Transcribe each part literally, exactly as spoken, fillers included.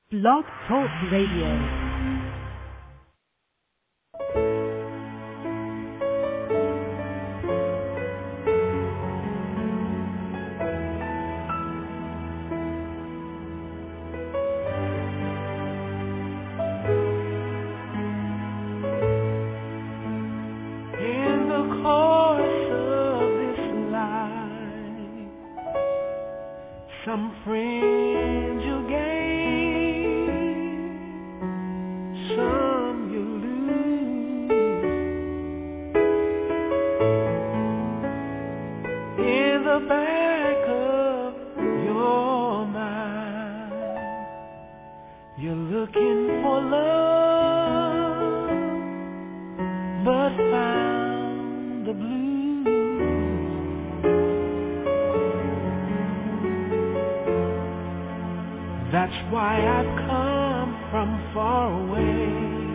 Blog Talk Radio. Some friends you gain, some you lose. In the back of your mind, you're looking for love, but found the blues. That's why I've come from far away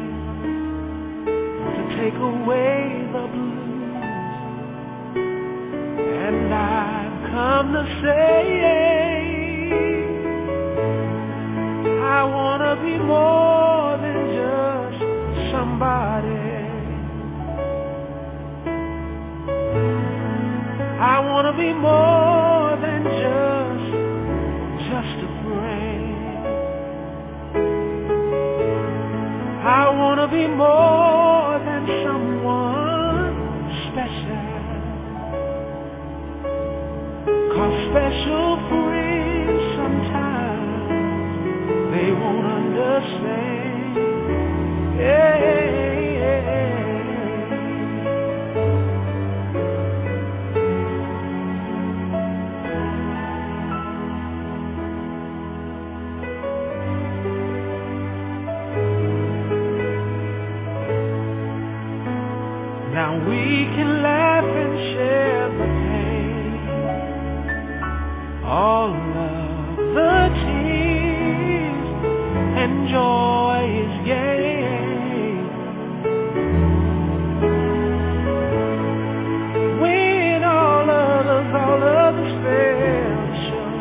to take away the blues. And I've come to say I want to be more than just somebody. I want to be more than just, just a friend. I want to be more than someone special, 'cause special friends sometimes they won't understand. Yeah, yeah. Now we can laugh and share the pain, all of the tears, and joy is gained when all others, all others fail to show.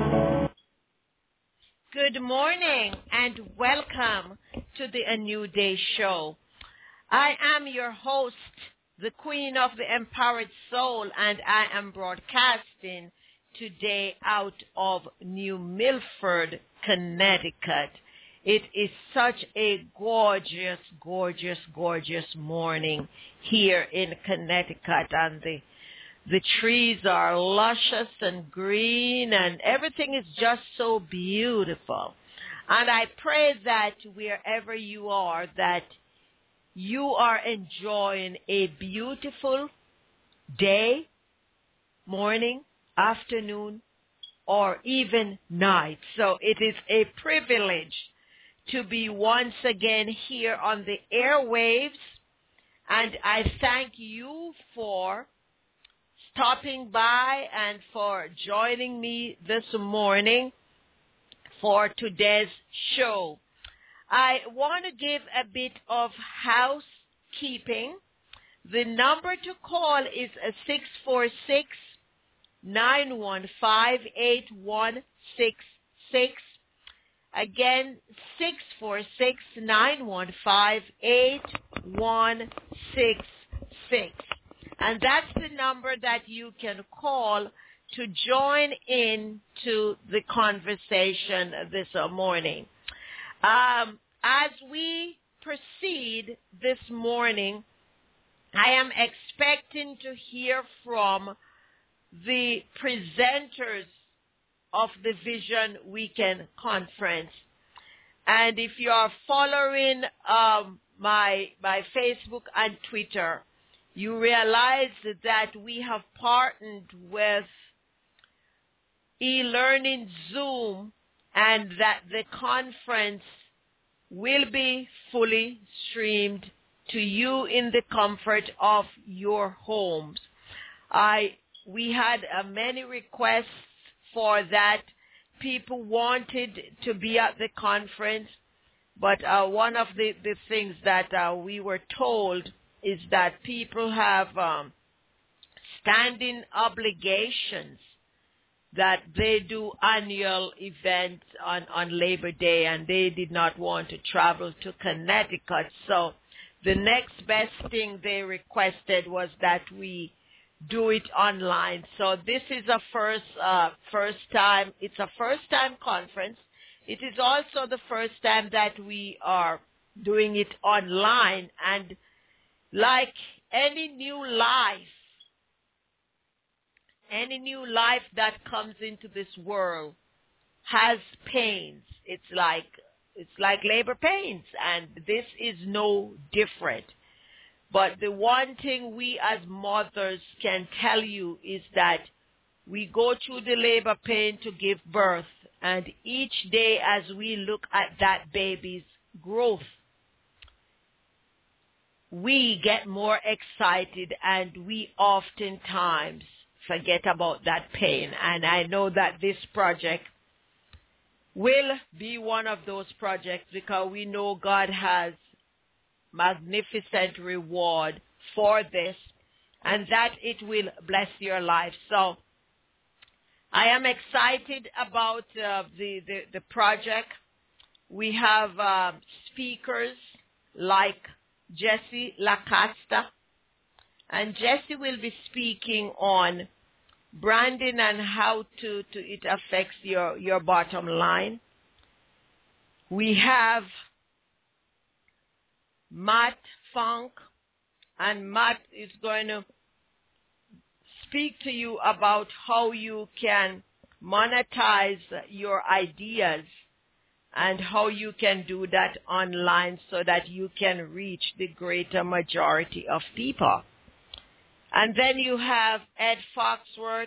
Good morning and welcome to the A New Day Show. I am your host, the Queen of the Empowered Soul, and I am broadcasting today out of New Milford, Connecticut. It is such a gorgeous, gorgeous, gorgeous morning here in Connecticut, and the the trees are luscious and green, and everything is just so beautiful. And I pray that wherever you are, that you are enjoying a beautiful day, morning, afternoon, or even night. So it is a privilege to be once again here on the airwaves, and I thank you for stopping by and for joining me this morning for today's show. I want to give a bit of housekeeping. The number to call is six four six, nine one five, eight one six six. Again, six four six, nine one five, eight one six six. And that's the number that you can call to join in to the conversation this morning. Um, as we proceed this morning, I am expecting to hear from the presenters of the Vision Weekend Conference. And if you are following um, my, my Facebook and Twitter, you realize that we have partnered with eLearning Zoom, and that the conference will be fully streamed to you in the comfort of your homes. I we had uh, many requests for that. People wanted to be at the conference, but uh, one of the, the things that uh, we were told is that people have um, standing obligations that they do annual events on, on Labor Day, and they did not want to travel to Connecticut. So the next best thing they requested was that we do it online. So this is a first, uh, first time, it's a first time conference. It is also the first time that we are doing it online, and like any new life, any new life that comes into this world has pains. It's like, it's like labor pains, and this is no different. But the one thing we as mothers can tell you is that we go through the labor pain to give birth, and each day as we look at that baby's growth, we get more excited, and we oftentimes forget about that pain. And I know that this project will be one of those projects, because we know God has magnificent reward for this, and that it will bless your life. So I am excited about uh, the, the, the project. We have uh, speakers like Jesse LaCasta, and Jesse will be speaking on branding and how to, to it affects your, your bottom line. We have Matt Funk, and Matt is going to speak to you about how you can monetize your ideas and how you can do that online so that you can reach the greater majority of people. And then you have Ed Foxworth.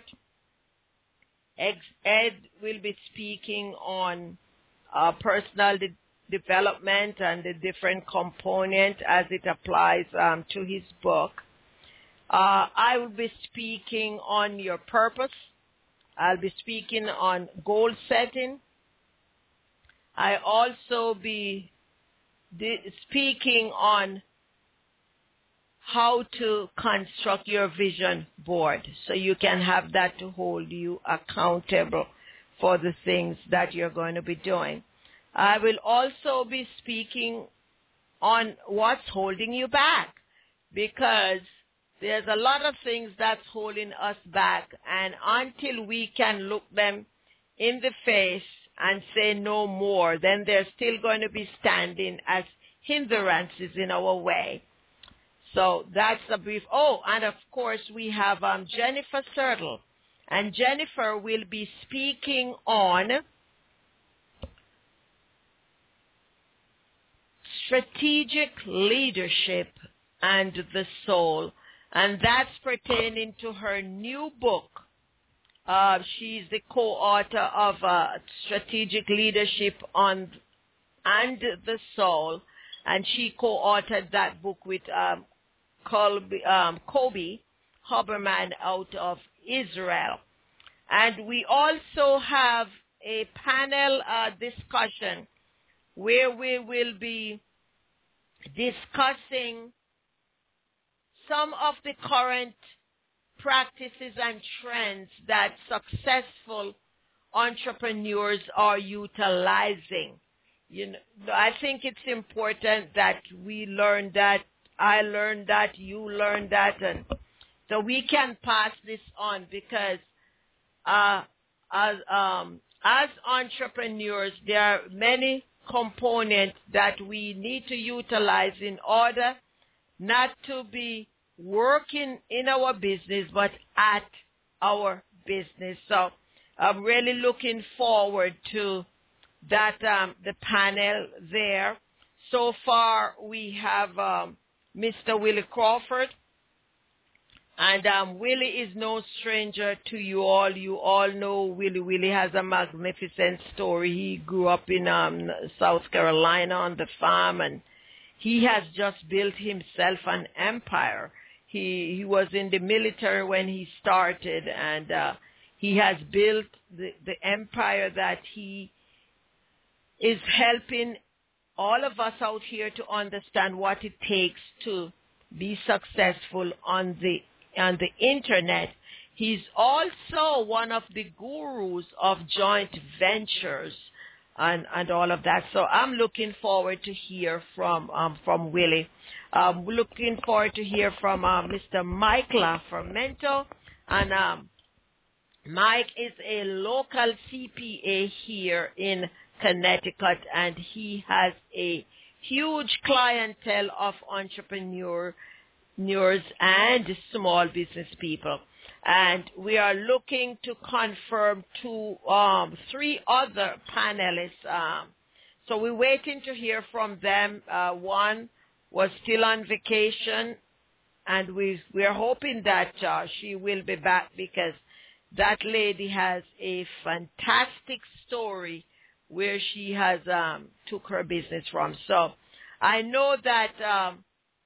Ed will be speaking on uh, personal de- development and the different components as it applies um, to his book. Uh, I will be speaking on your purpose. I'll be speaking on goal setting. I also be de- speaking on how to construct your vision board so you can have that to hold you accountable for the things that you're going to be doing. I will also be speaking on what's holding you back, because there's a lot of things that's holding us back, and until we can look them in the face and say no more, then they're still going to be standing as hindrances in our way. So that's a brief. Oh, and of course we have um, Jennifer Sertle, and Jennifer will be speaking on strategic leadership and the soul, and that's pertaining to her new book. Uh, she's the co-author of uh, Strategic Leadership on and the Soul, and she co-authored that book with um, Colby, um, Kobe Huberman out of Israel. And we also have a panel uh, discussion where we will be discussing some of the current practices and trends that successful entrepreneurs are utilizing. You know, I think it's important that we learn that, I learned that, you learn that, and so we can pass this on, because uh, as um, as entrepreneurs, there are many components that we need to utilize in order not to be working in our business, but at our business. So I'm really looking forward to that, um, the panel there. So far, we have um, Mister Willie Crawford. And um, Willie is no stranger to you all. You all know Willie. Willie has a magnificent story. He grew up in um, South Carolina on the farm, and he has just built himself an empire. He he was in the military when he started, and uh, he has built the, the empire that he is helping all of us out here to understand what it takes to be successful on the on the internet. He's also one of the gurus of joint ventures and, and all of that. So I'm looking forward to hear from um, from Willie. Um, looking forward to hear from uh, Mister Mike LaFermento. And um, Mike is a local C P A here in Connecticut, and he has a huge clientele of entrepreneurs and small business people. And we are looking to confirm two, um, three other panelists. Um, so we're waiting to hear from them. Uh, one was still on vacation, and we we are hoping that uh, she will be back, because that lady has a fantastic story where she has um, took her business from. So I know that um,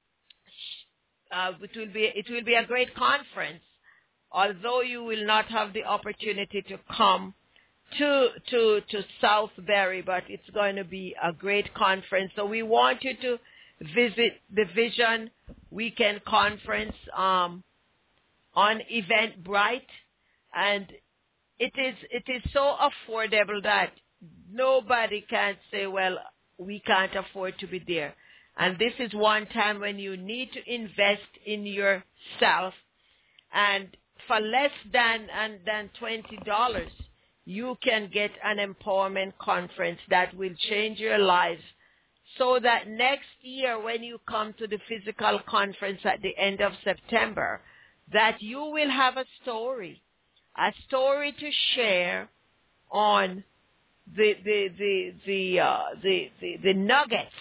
uh, it will be it will be a great conference. Although you will not have the opportunity to come to to to Southbury, but it's going to be a great conference. So we want you to visit the Vision Weekend Conference um, on Eventbrite, and it is it is so affordable that nobody can say, well, we can't afford to be there. And this is one time when you need to invest in yourself, and for less than and than twenty dollars, you can get an empowerment conference that will change your life, so that next year when you come to the physical conference at the end of September, that you will have a story, a story to share on the the the the uh, the, the the nuggets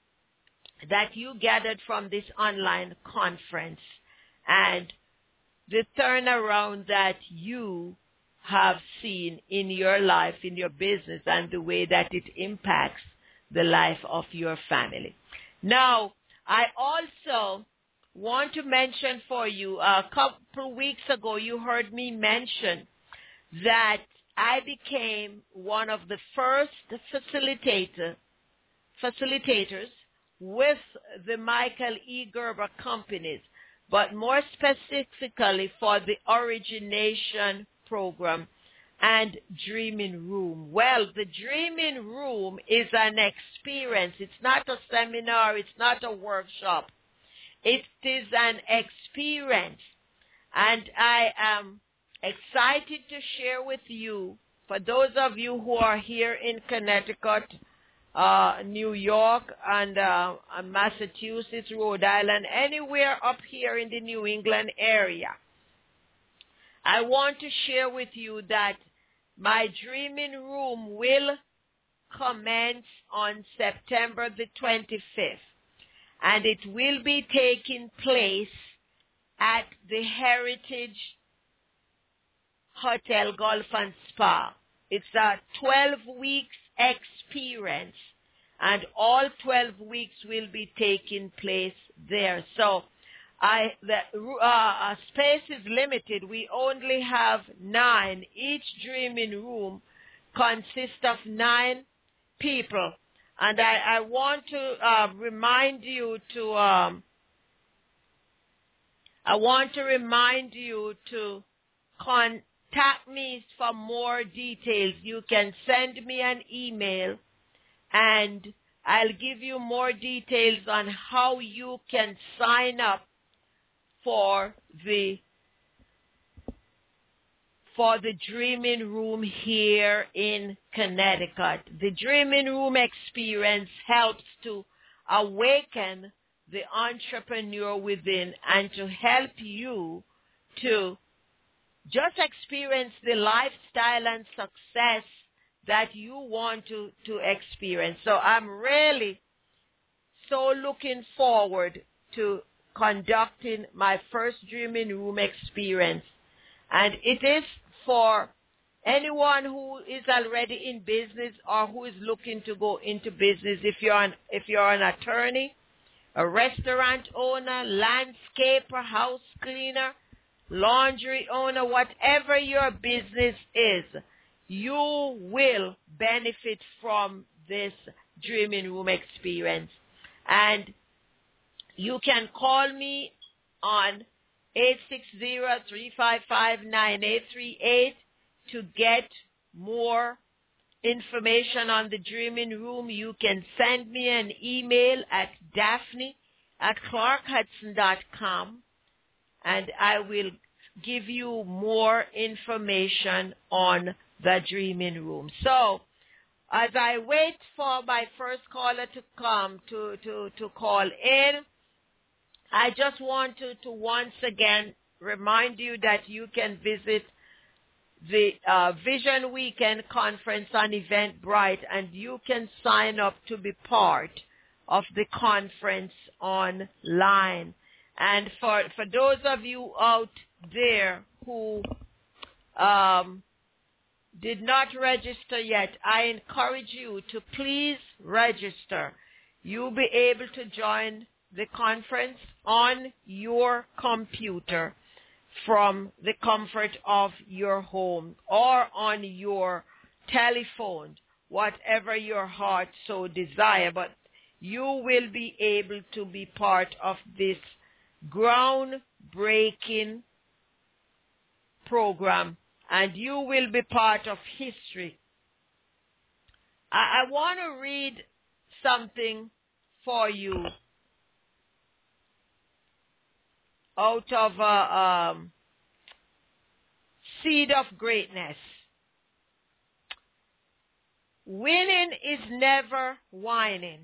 that you gathered from this online conference, and the turnaround that you have seen in your life, in your business, and the way that it impacts the life of your family. Now, I also want to mention for you, a couple weeks ago, you heard me mention that I became one of the first facilitator, facilitators with the Michael E. Gerber companies, but more specifically for the Origination Program and Dreaming Room. Well, the Dreaming Room is an experience. It's not a seminar. It's not a workshop. It is an experience. And I am excited to share with you, for those of you who are here in Connecticut, Uh, New York, and uh, Massachusetts, Rhode Island, anywhere up here in the New England area, I want to share with you that my Dreaming Room will commence on September the twenty-fifth, and it will be taking place at the Heritage Hotel Golf and Spa. It's a twelve weeks experience, and all twelve weeks will be taking place there. So I the uh, space is limited. We only have nine. Each Dreaming Room consists of nine people, and I, I want to uh, remind you to um, I want to remind you to con. Contact me for more details. You can send me an email, and I'll give you more details on how you can sign up for the for the Dreaming Room here in Connecticut. The Dreaming Room experience helps to awaken the entrepreneur within and to help you to just experience the lifestyle and success that you want to, to experience. So I'm really so looking forward to conducting my first Dreaming Room experience. And it is for anyone who is already in business or who is looking to go into business. If you're an, if you're an attorney, a restaurant owner, landscaper, house cleaner, laundry owner, whatever your business is, you will benefit from this Dreaming Room experience. And you can call me on eight six zero, three five five, nine eight three eight to get more information on the Dreaming Room. You can send me an email at Daphne at clark hudson dot com, and I will give you more information on the Dreaming Room. So, as I wait for my first caller to come to, to, to call in, I just want to, to once again remind you that you can visit the uh, Vision Weekend Conference on Eventbrite, and you can sign up to be part of the conference online. And for, for those of you out there who um, did not register yet, I encourage you to please register. You'll be able to join the conference on your computer from the comfort of your home or on your telephone, whatever your heart so desire. But you will be able to be part of this groundbreaking program, and you will be part of history. I, I want to read something for you out of a um, Seed of Greatness. Winning is never whining.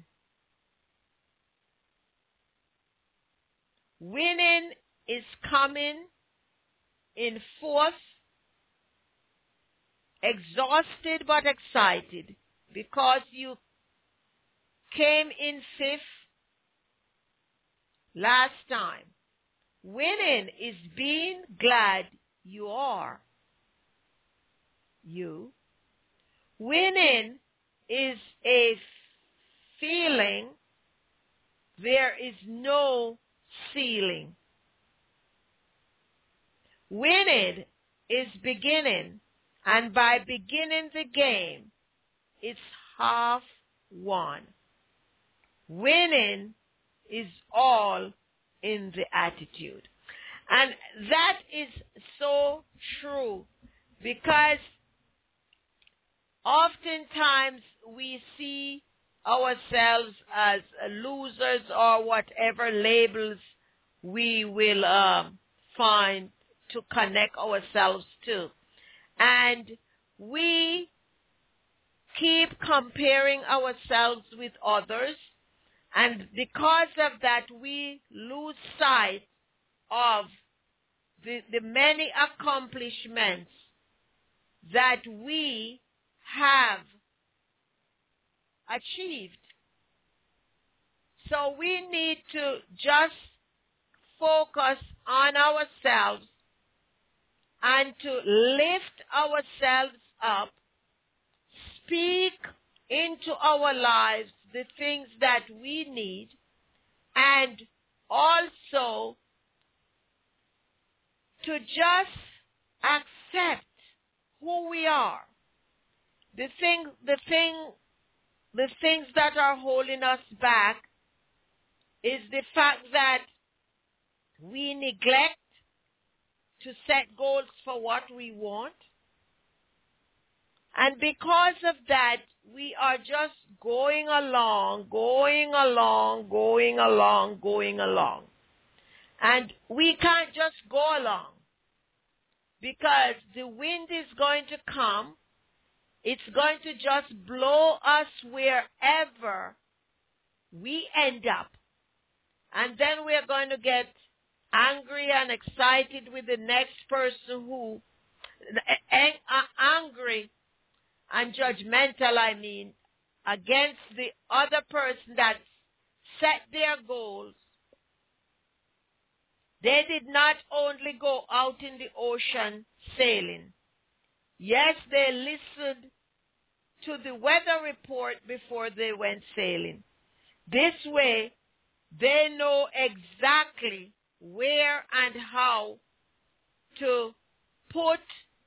Winning is coming in force, exhausted but excited, because you came in fifth last time. Winning is being glad you are you. Winning is a feeling. There is no ceiling. Winning is beginning, and by beginning the game, it's half won. Winning is all in the attitude. And that is so true, because oftentimes we see ourselves as losers or whatever labels we will um, find to connect ourselves to. And we keep comparing ourselves with others, and because of that, we lose sight of the, the many accomplishments that we have achieved. So we need to just focus on ourselves and to lift ourselves up, speak into our lives the things that we need, and also to just accept who we are. The thing, the thing, the things that are holding us back is the fact that we neglect to set goals for what we want. And because of that, we are just going along, going along, going along, going along. And we can't just go along, because the wind is going to come. It's going to just blow us wherever we end up. And then we're going to get angry and excited with the next person who, angry and judgmental, I mean, against the other person that set their goals. They did not only go out in the ocean sailing. Yes, they listened to the weather report before they went sailing. This way, they know exactly where and how to put,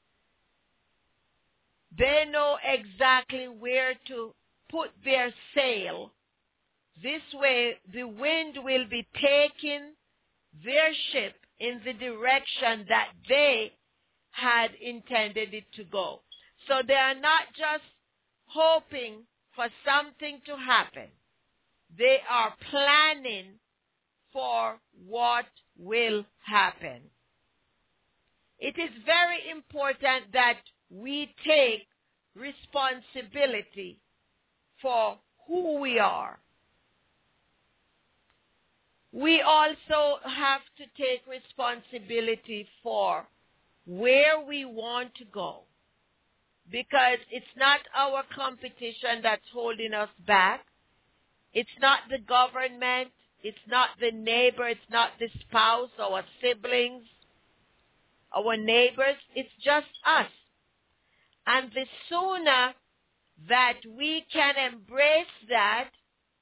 they know exactly where to put their sail. This way, the wind will be taking their ship in the direction that they had intended it to go. So they are not just hoping for something to happen. They are planning for what will happen. It is very important that we take responsibility for who we are. We also have to take responsibility for where we want to go, because it's not our competition that's holding us back. It's not the government. It's not the neighbor. It's not the spouse, our siblings, our neighbors. It's just us. And the sooner that we can embrace that,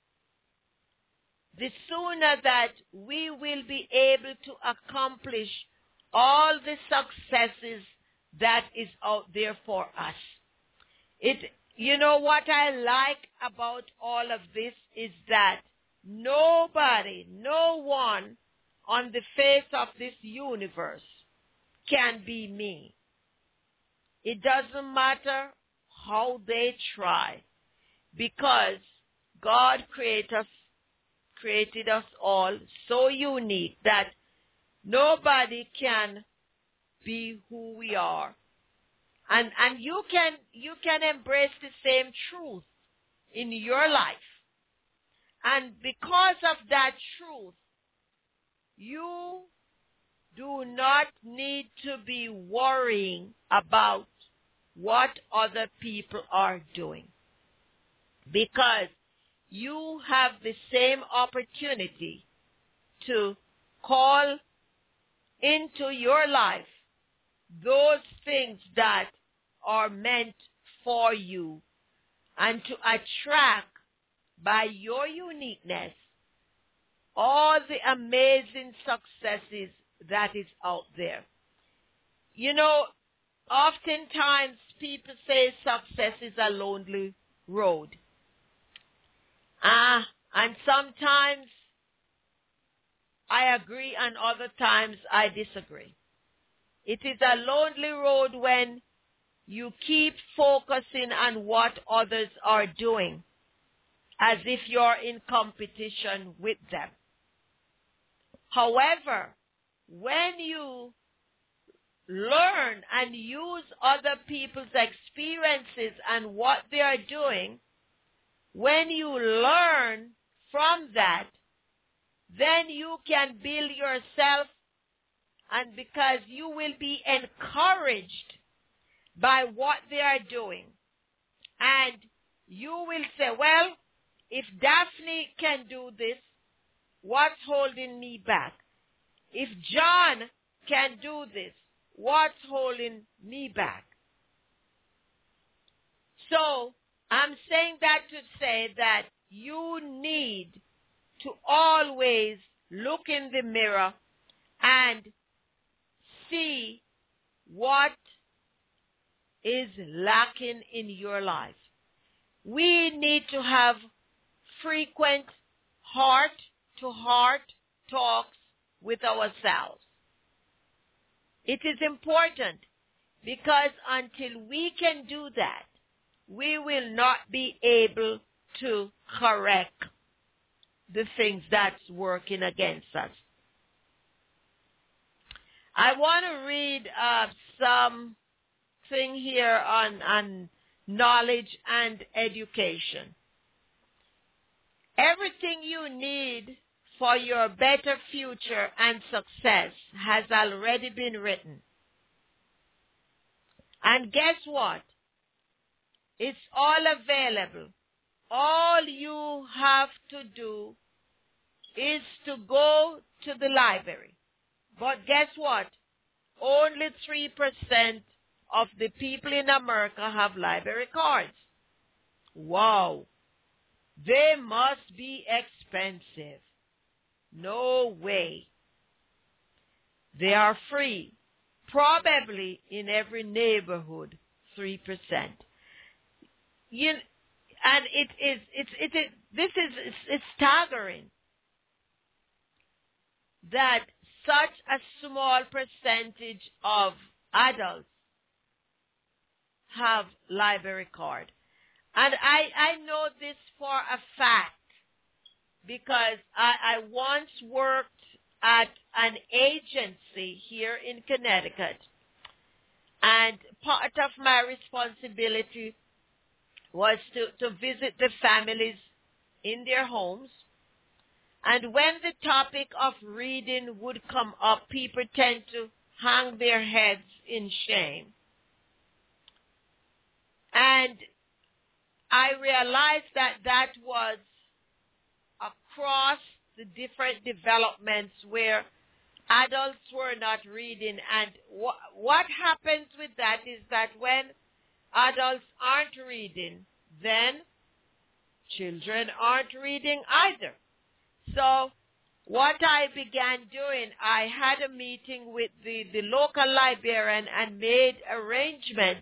the sooner that we will be able to accomplish all the successes that is out there for us. It, you know what I like about all of this is that nobody, no one on the face of this universe can be me. It doesn't matter how they try, because God created us, created us all so unique that nobody can be who we are. And and you can you can embrace the same truth in your life. And because of that truth, you do not need to be worrying about what other people are doing, because you have the same opportunity to call into your life those things that are meant for you, and to attract by your uniqueness all the amazing successes that is out there. You know, oftentimes people say success is a lonely road. Ah, and sometimes I agree and other times I disagree. It is a lonely road when you keep focusing on what others are doing, as if you're in competition with them. However, when you learn and use other people's experiences and what they are doing, when you learn from that, then you can build yourself, and because you will be encouraged by what they are doing. And you will say, well, if Daphne can do this, what's holding me back? If John can do this, what's holding me back? So, I'm saying that to say that you need to always look in the mirror and see what is lacking in your life. We need to have frequent heart-to-heart talks with ourselves. It is important, because until we can do that, we will not be able to correct the things that's working against us. I want to read uh, something here on, on knowledge and education. Everything you need for your better future and success has already been written. And guess what? It's all available. All you have to do is to go to the library. But guess what? Only three percent of the people in America have library cards. Wow. They must be expensive. No way. They are free. Probably in every neighborhood, three percent. You, and it is, it's, it is, this is, it's, it's staggering that such a small percentage of adults have library card. And I, I know this for a fact because I, I once worked at an agency here in Connecticut, and part of my responsibility was to, to visit the families in their homes. And when the topic of reading would come up, people tend to hang their heads in shame. And I realized that that was across the different developments where adults were not reading. And wh- what happens with that is that when adults aren't reading, then children aren't reading either. So what I began doing, I had a meeting with the, the local librarian and made arrangements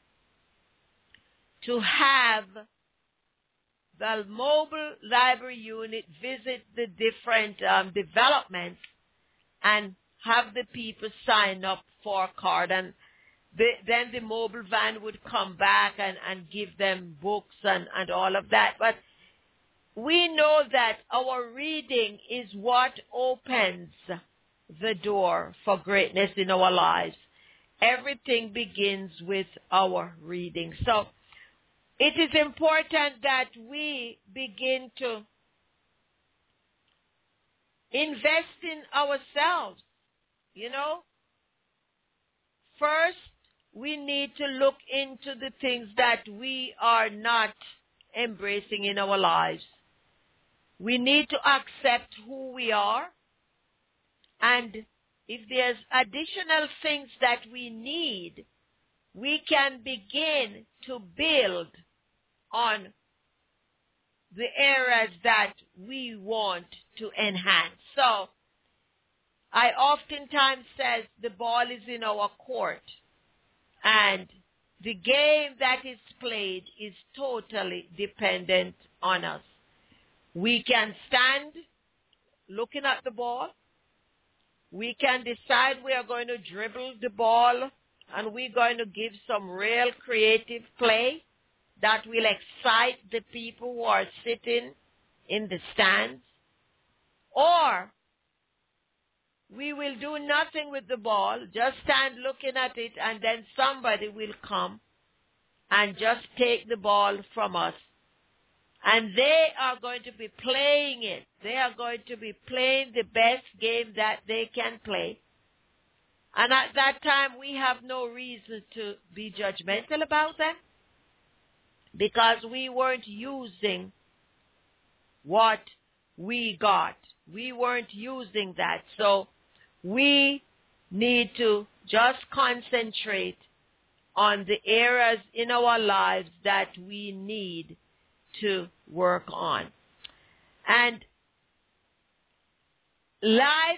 to have the mobile library unit visit the different um, developments and have the people sign up for a card. And the, then the mobile van would come back and, and give them books and, and all of that. But we know that our reading is what opens the door for greatness in our lives. Everything begins with our reading. So it is important that we begin to invest in ourselves. You know, first we need to look into the things that we are not embracing in our lives. We need to accept who we are, and if there's additional things that we need, we can begin to build on the areas that we want to enhance. So I oftentimes say the ball is in our court, and the game that is played is totally dependent on us. We can stand looking at the ball. We can decide we are going to dribble the ball and we're going to give some real creative play that will excite the people who are sitting in the stands. Or we will do nothing with the ball, just stand looking at it, and then somebody will come and just take the ball from us. And they are going to be playing it. They are going to be playing the best game that they can play. And at that time, we have no reason to be judgmental about them because we weren't using what we got. We weren't using that. So we need to just concentrate on the areas in our lives that we need to work on. And life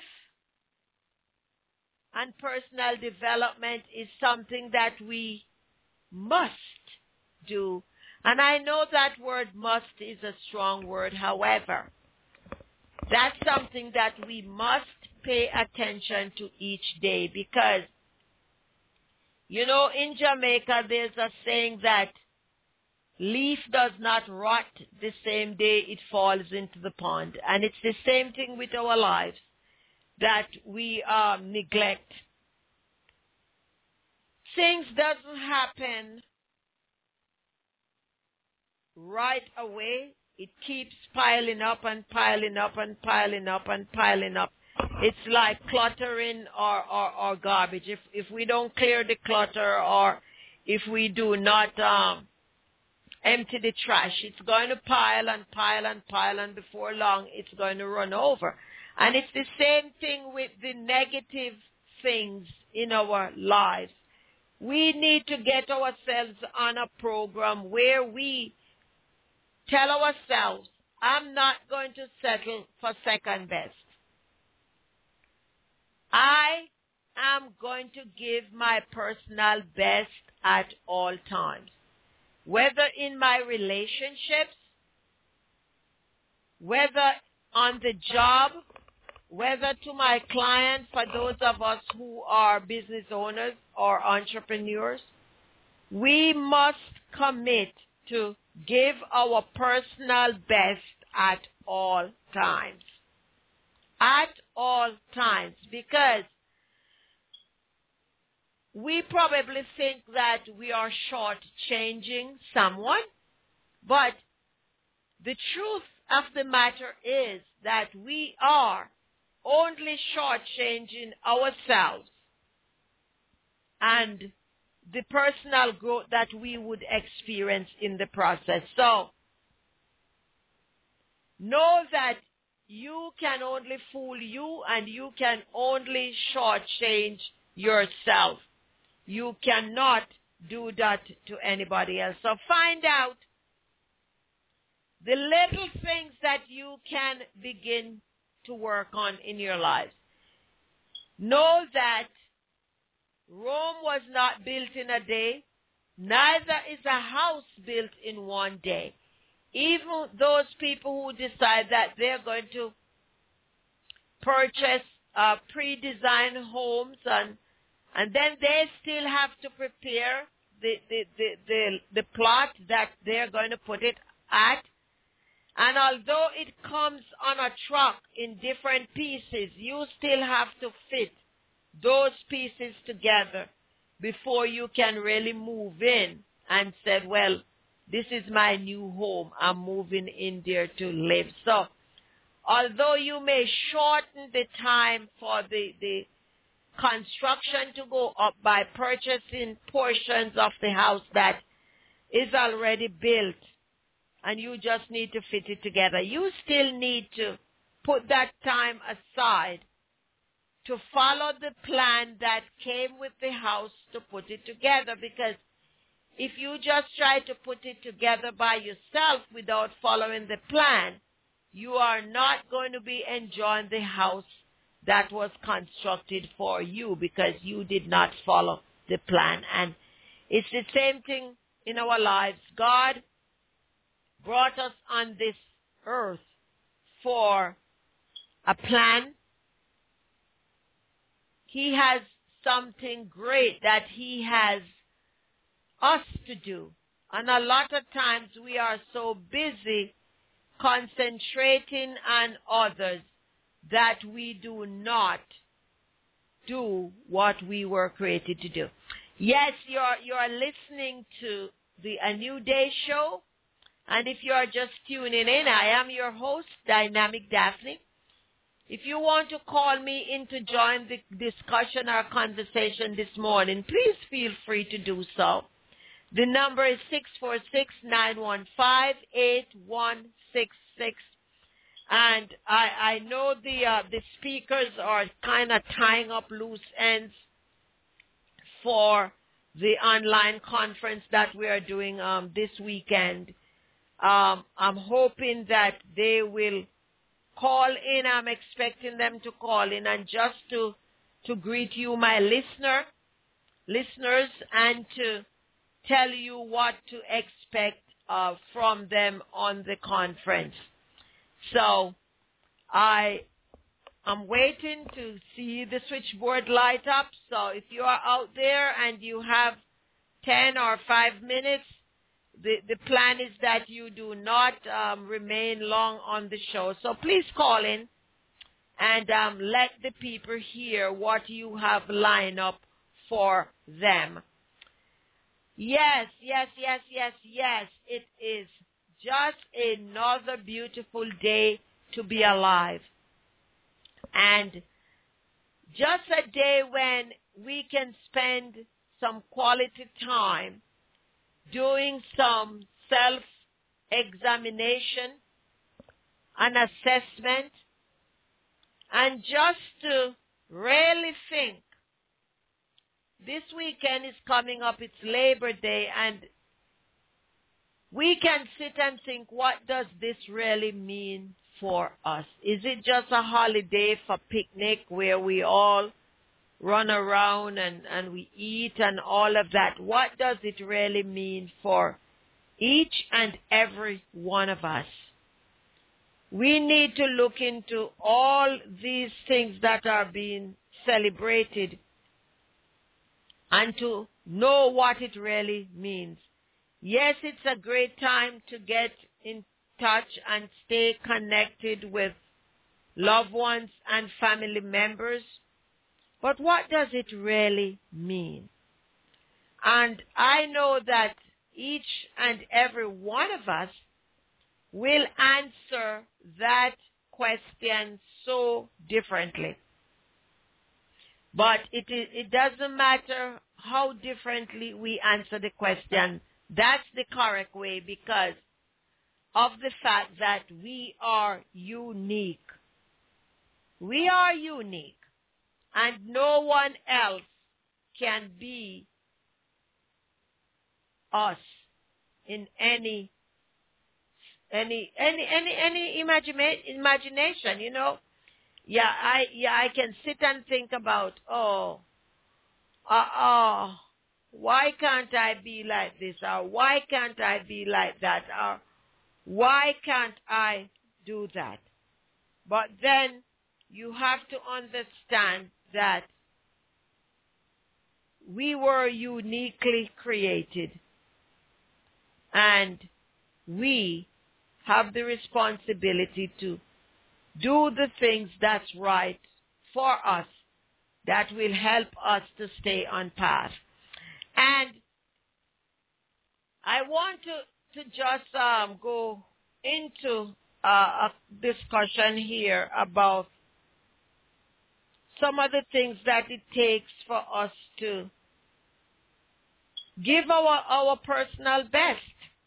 and personal development is something that we must do. And I know that word must is a strong word. However, that's something that we must pay attention to each day because, you know, in Jamaica there's a saying that leaf does not rot the same day it falls into the pond. And it's the same thing with our lives that we um, neglect. Things doesn't happen right away. It keeps piling up and piling up and piling up and piling up. It's like cluttering or, or, or garbage. If if we don't clear the clutter or if we do not um, empty the trash, it's going to pile and pile and pile, and before long it's going to run over. And it's the same thing with the negative things in our lives. We need to get ourselves on a program where we tell ourselves, I'm not going to settle for second best. I am going to give my personal best at all times. Whether in my relationships, whether on the job, whether to my clients, for those of us who are business owners or entrepreneurs, we must commit to give our personal best at all times. At all times. Because we probably think that we are shortchanging someone, but the truth of the matter is that we are only shortchanging ourselves and the personal growth that we would experience in the process. So, know that you can only fool you and you can only shortchange yourself. You cannot do that to anybody else. So find out the little things that you can begin to work on in your lives. Know that Rome was not built in a day, neither is a house built in one day. Even those people who decide that they're going to purchase uh, pre-designed homes and and then they still have to prepare the, the, the, the, the plot that they're going to put it at. And although it comes on a truck in different pieces, you still have to fit those pieces together before you can really move in and say, well, this is my new home. I'm moving in there to live. So although you may shorten the time for the, the construction to go up by purchasing portions of the house that is already built, and you just need to fit it together, you still need to put that time aside to follow the plan that came with the house to put it together. Because if you just try to put it together by yourself without following the plan, you are not going to be enjoying the house that was constructed for you because you did not follow the plan. And it's the same thing in our lives. God brought us on this earth for a plan. He has something great that he has us to do. And a lot of times we are so busy concentrating on others that we do not do what we were created to do. Yes, you're you're listening to the A New Day show, and if you're just tuning in, I am your host, Dynamic Daphne. If you want to call me in to join the discussion or conversation this morning, please feel free to do so. The number is six four six, nine one five, eight one six six. And I, I know the uh, the speakers are kind of tying up loose ends for the online conference that we are doing um, this weekend. Um, I'm hoping that they will call in. I'm expecting them to call in, and just to to greet you, my listener, listeners, and to tell you what to expect uh, from them on the conference. So I am waiting to see the switchboard light up. So if you are out there and you have ten or five minutes, the, the plan is that you do not um, remain long on the show. So please call in and um, let the people hear what you have lined up for them. Yes, yes, yes, yes, yes, it is just another beautiful day to be alive. And just a day when we can spend some quality time doing some self-examination, an assessment, and just to really think. This weekend is coming up, it's Labor Day, and we can sit and think, what does this really mean for us? Is it just a holiday for picnic where we all run around and, and we eat and all of that? What does it really mean for each and every one of us? we need to look into all these things that are being celebrated and to know what it really means. Yes, it's a great time to get in touch and stay connected with loved ones and family members, but what does it really mean? And I know that each and every one of us will answer that question so differently. But it, is, it doesn't matter how differently we answer the question. That's the correct way because of the fact that we are unique. We are unique, and no one else can be us in any any any any any imagine, imagination. You know, yeah, I yeah I can sit and think about oh, uh, oh, why can't I be like this, or why can't I be like that, or why can't I do that? But then you have to understand that we were uniquely created, and we have the responsibility to do the things that's right for us, that will help us to stay on path. And I want to, to just um, go into uh, a discussion here about some of the things that it takes for us to give our, our personal best.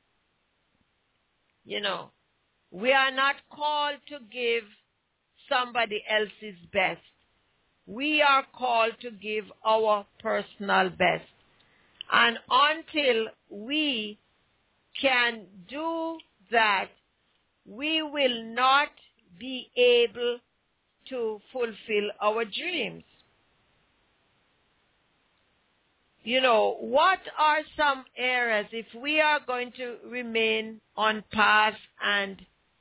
You know, we are not called to give somebody else's best. We are called to give our personal best. And until we can do that, we will not be able to fulfill our dreams. You know, what are some areas, if we are going to remain on path and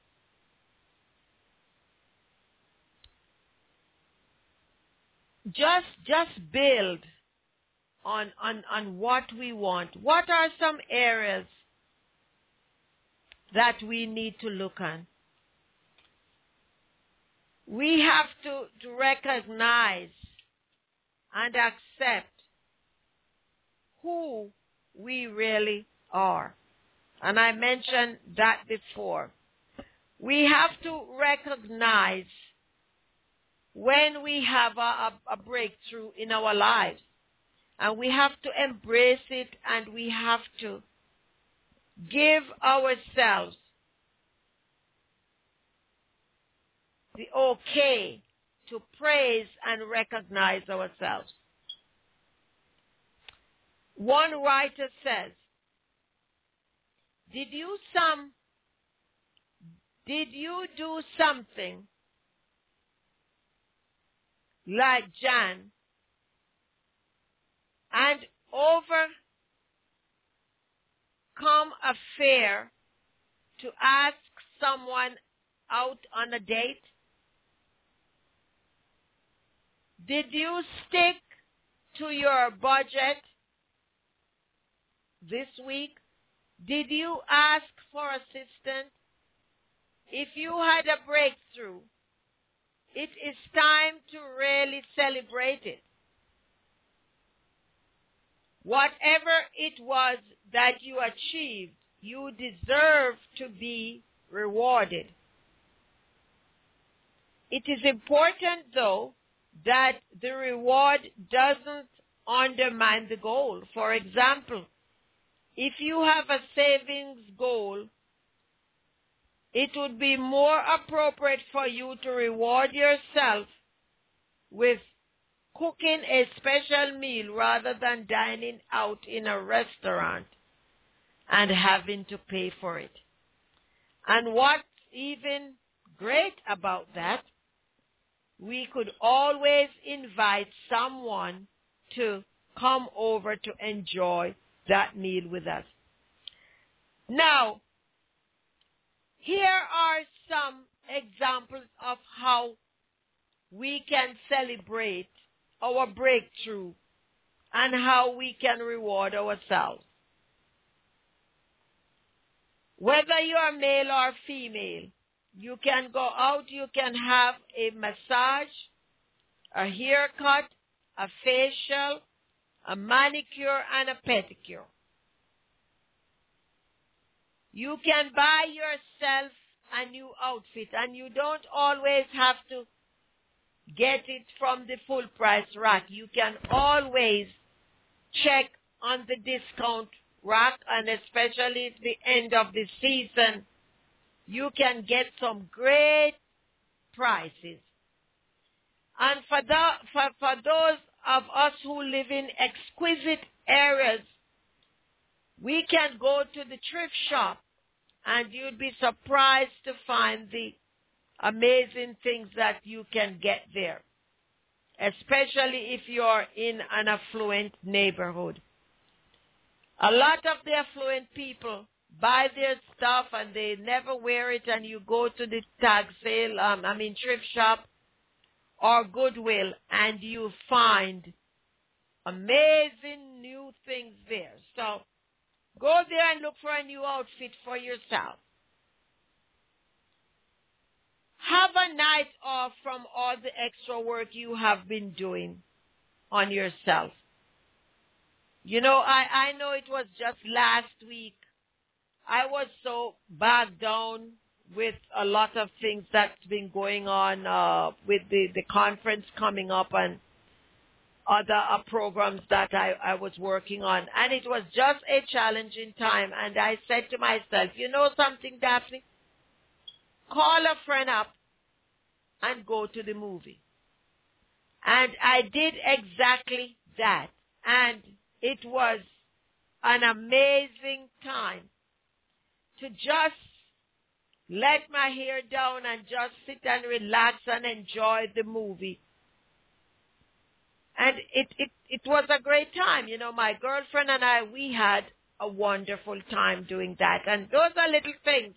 just just build on, on, on what we want, what are some areas that we need to look at? We have to, to recognize and accept who we really are. And I mentioned that before. We have to recognize when we have a, a, a breakthrough in our lives. And we have to embrace it, and we have to give ourselves the okay to praise and recognize ourselves. One writer says, did you some did you do something like Jan and overcome a fear to ask someone out on a date? Did you stick to your budget this week? Did you ask for assistance? If you had a breakthrough, it is time to really celebrate it. Whatever it was that you achieved, you deserve to be rewarded. It is important, though, that the reward doesn't undermine the goal. For example, if you have a savings goal, it would be more appropriate for you to reward yourself with cooking a special meal rather than dining out in a restaurant and having to pay for it. And what's even great about that, we could always invite someone to come over to enjoy that meal with us. Now, here are some examples of how we can celebrate our breakthrough and how we can reward ourselves. Whether you are male or female, you can go out, you can have a massage, a haircut, a facial, a manicure, and a pedicure. You can buy yourself a new outfit, and you don't always have to get it from the full price rack. You can always check on the discount rack, and especially at the end of the season, you can get some great prices. And for, the, for, for those of us who live in exquisite areas, we can go to the thrift shop, and you'd be surprised to find the amazing things that you can get there, especially if you're in an affluent neighborhood. A lot of the affluent people buy their stuff and they never wear it, and you go to the tag sale, um, I mean thrift shop or Goodwill, and you find amazing new things there. So go there and look for a new outfit for yourself. Have a night off from all the extra work you have been doing on yourself. You know, I, I know it was just last week. I was so bogged down with a lot of things that's been going on uh, with the, the conference coming up and other uh, programs that I, I was working on. And it was just a challenging time. And I said to myself, you know something, Daphne? Call a friend up and go to the movie. And I did exactly that. And it was an amazing time to just let my hair down and just sit and relax and enjoy the movie. And it, it, it was a great time. You know, my girlfriend and I, we had a wonderful time doing that. And those are little things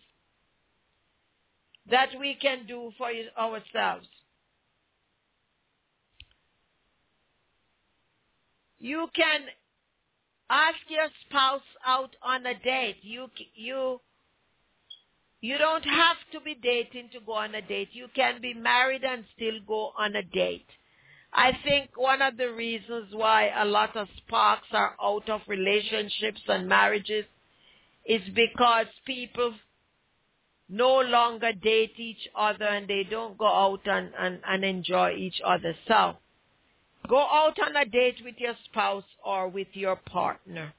that we can do for ourselves. You can ask your spouse out on a date. You, you, you don't have to be dating to go on a date. You can be married and still go on a date. I think one of the reasons why a lot of sparks are out of relationships and marriages is because people no longer date each other and they don't go out and, and, and enjoy each other. So, go out on a date with your spouse or with your partner.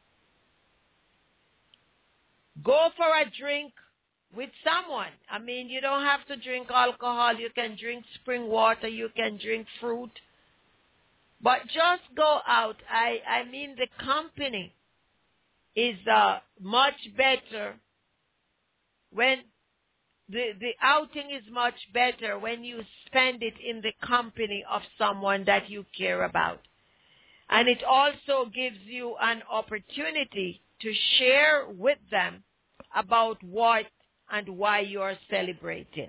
Go for a drink with someone. I mean, you don't have to drink alcohol. You can drink spring water. You can drink fruit. But just go out. I, I mean, the company is uh, much better when the, the outing is much better when you spend it in the company of someone that you care about. And it also gives you an opportunity to share with them about what and why you are celebrating.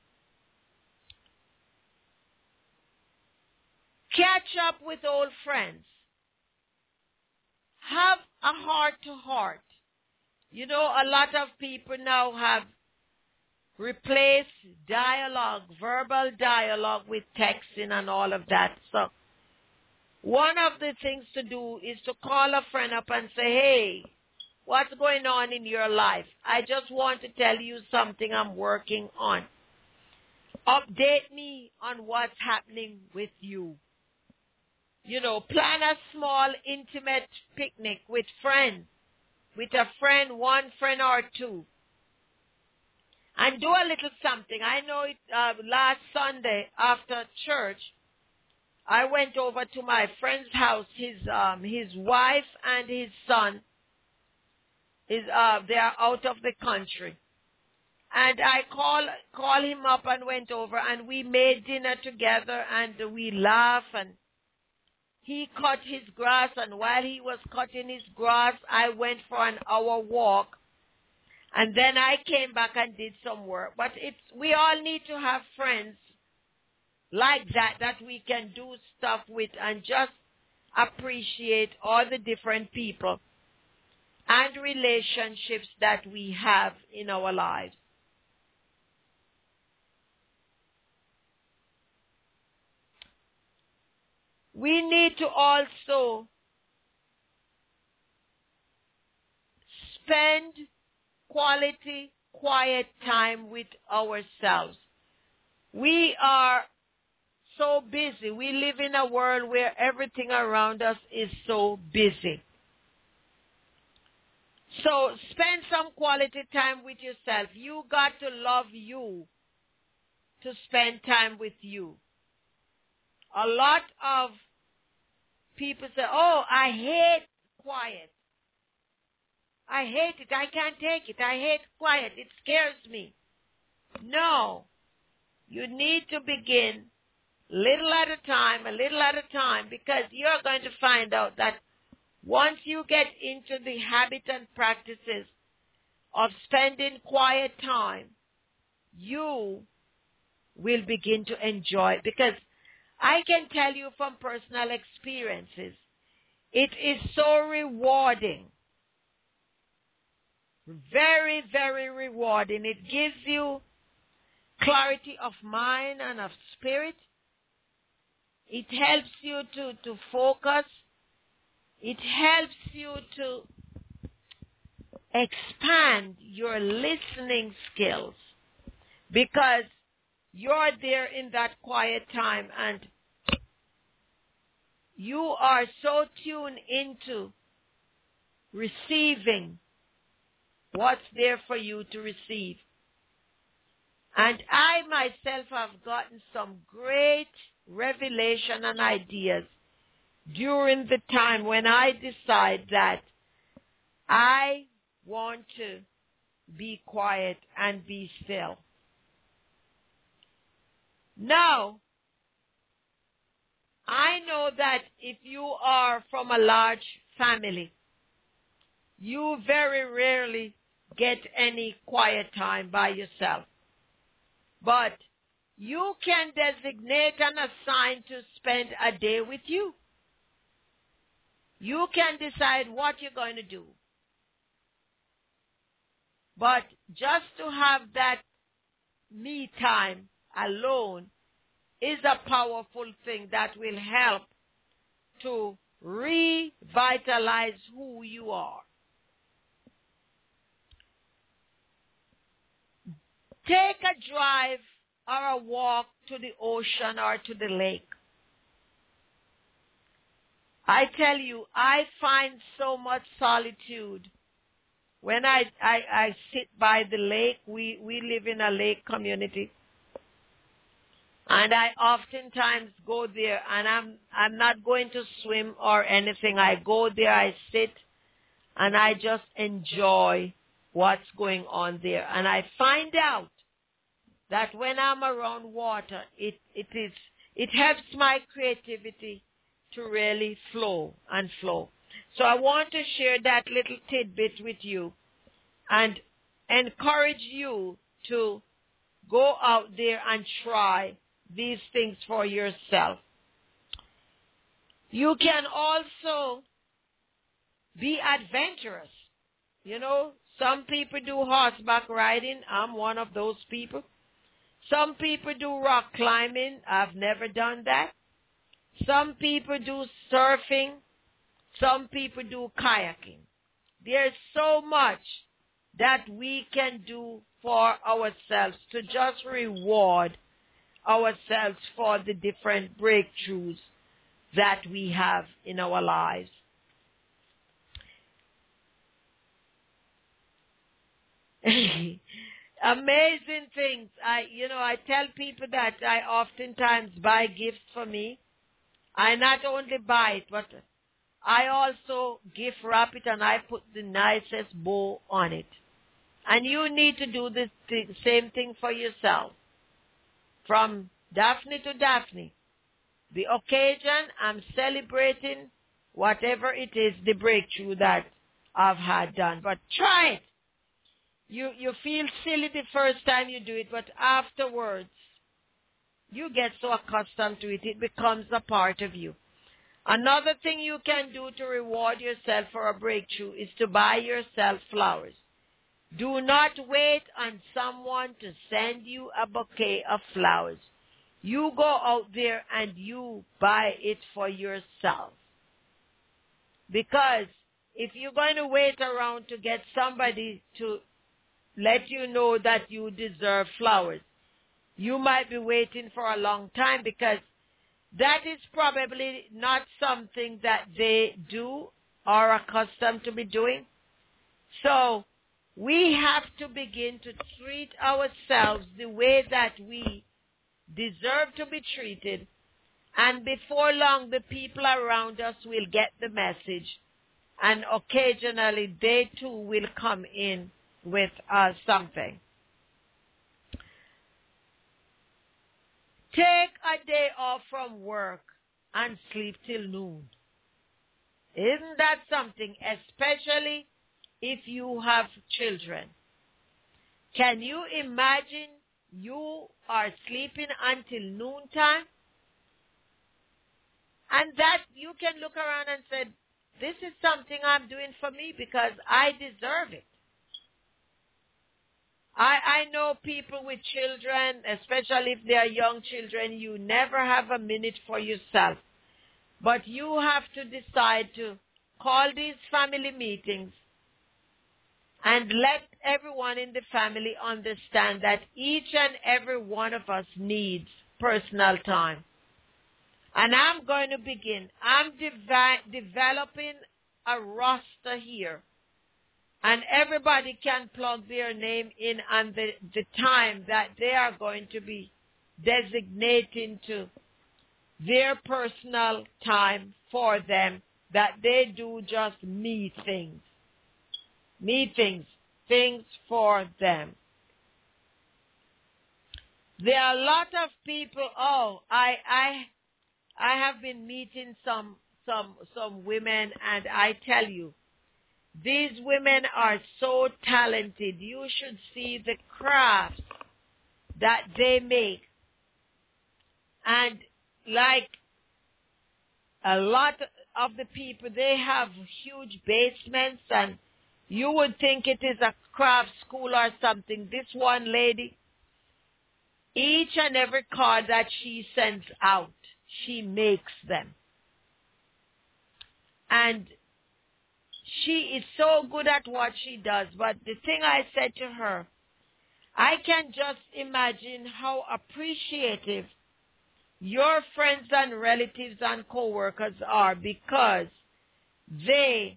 Catch up with old friends. Have a heart-to-heart. You know, a lot of people now have replaced dialogue, verbal dialogue with texting and all of that. So one of the things to do is to call a friend up and say, hey, what's going on in your life? I just want to tell you something I'm working on. Update me on what's happening with you. You know, plan a small, intimate picnic with friends, with a friend, one friend or two. And do a little something. I know it, uh, last Sunday after church, I went over to my friend's house. His um, his wife and his son, is uh, they are out of the country. And I call call him up and went over, and we made dinner together, and we laughed, and he cut his grass, and while he was cutting his grass, I went for an hour walk. And then I came back and did some work. But it's, we all need to have friends like that, that we can do stuff with and just appreciate all the different people and relationships that we have in our lives. We need to also spend quality, quiet time with ourselves. We are so busy. We live in a world where everything around us is so busy. So spend some quality time with yourself. You got to love you to spend time with you. A lot of people say, oh, I hate quiet. I hate it. I can't take it. I hate quiet. It scares me. No. You need to begin little at a time, a little at a time, because you're going to find out that once you get into the habit and practices of spending quiet time, you will begin to enjoy it. Because I can tell you from personal experiences, it is so rewarding. Very, very rewarding. It gives you clarity of mind and of spirit. It helps you to, to focus. It helps you to expand your listening skills because you're there in that quiet time and you are so tuned into receiving what's there for you to receive. And I myself have gotten some great revelation and ideas during the time when I decide that I want to be quiet and be still. Now, I know that if you are from a large family, you very rarely get any quiet time by yourself. But you can designate and assign to spend a day with you. You can decide what you're going to do. But just to have that me time alone is a powerful thing that will help to revitalize who you are. Take a drive or a walk to the ocean or to the lake. I tell you, I find so much solitude when I, I, I sit by the lake. We, we live in a lake community. And I oftentimes go there, and I'm, I'm not going to swim or anything. I go there, I sit, and I just enjoy what's going on there. And I find out that when I'm around water, it, it is, it helps my creativity to really flow and flow. So I want to share that little tidbit with you and encourage you to go out there and try these things for yourself. You can also be adventurous. You know, some people do horseback riding. I'm one of those people. Some people do rock climbing. I've never done that. Some people do surfing. Some people do kayaking. There's so much that we can do for ourselves to just reward ourselves for the different breakthroughs that we have in our lives. Amazing things. I, you know, I tell people that I oftentimes buy gifts for me. I not only buy it, but I also gift wrap it and I put the nicest bow on it. And you need to do the th- same thing for yourself. From Daphne to Daphne. The occasion, I'm celebrating whatever it is, the breakthrough that I've had done. But try it. You, you feel silly the first time you do it, but afterwards, you get so accustomed to it, it becomes a part of you. Another thing you can do to reward yourself for a breakthrough is to buy yourself flowers. Do not wait on someone to send you a bouquet of flowers. You go out there and you buy it for yourself. Because if you're going to wait around to get somebody to let you know that you deserve flowers, you might be waiting for a long time, because that is probably not something that they do or are accustomed to be doing. So we have to begin to treat ourselves the way that we deserve to be treated, and before long the people around us will get the message, and occasionally they too will come in with uh, something. Take a day off from work and sleep till noon. Isn't that something? Especially if you have children. Can you imagine you are sleeping until noontime? And that you can look around and say, this is something I'm doing for me because I deserve it. I, I know people with children, especially if they are young children, you never have a minute for yourself. But you have to decide to call these family meetings and let everyone in the family understand that each and every one of us needs personal time. And I'm going to begin. I'm devi- developing a roster here. And everybody can plug their name in on the, the time that they are going to be designating to their personal time for them, that they do just me things. Me things. Things for them. There are a lot of people, oh, I I I have been meeting some some some women, and I tell you, these women are so talented. You should see the crafts that they make. And like a lot of the people, they have huge basements, and you would think it is a craft school or something. This one lady, each and every card that she sends out, she makes them. And she is so good at what she does. But the thing I said to her, I can just imagine how appreciative your friends and relatives and co-workers are, because they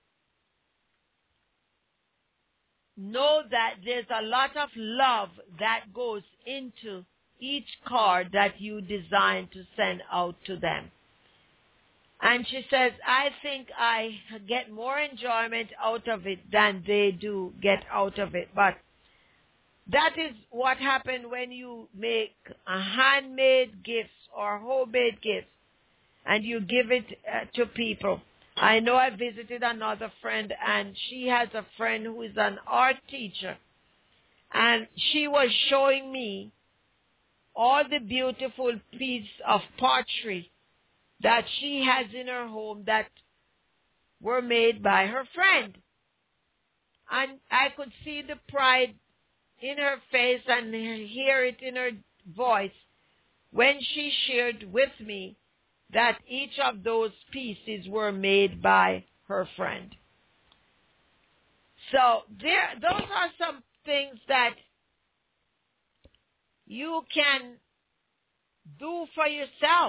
know that there's a lot of love that goes into each card that you design to send out to them. And she says, I think I get more enjoyment out of it than they do get out of it. But that is what happens when you make a handmade gifts or homemade gifts and you give it uh, to people. I know I visited another friend, and she has a friend who is an art teacher. And she was showing me all the beautiful pieces of pottery that she has in her home that were made by her friend. And I could see the pride in her face and hear it in her voice when she shared with me that each of those pieces were made by her friend. So there, those are some things that you can do for yourself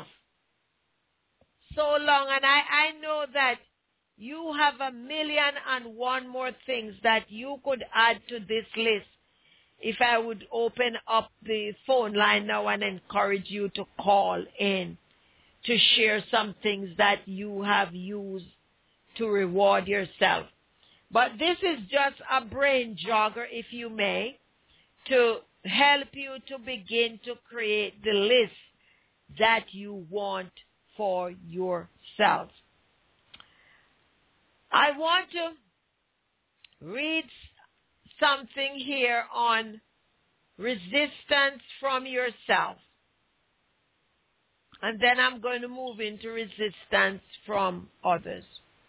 so long. And I, I know that you have a million and one more things that you could add to this list if I would open up the phone line now and encourage you to call in to share some things that you have used to reward yourself. But this is just a brain jogger, if you may, to help you to begin to create the list that you want for yourself. I want to read something here on resistance from yourself. And then I'm going to move into resistance from others.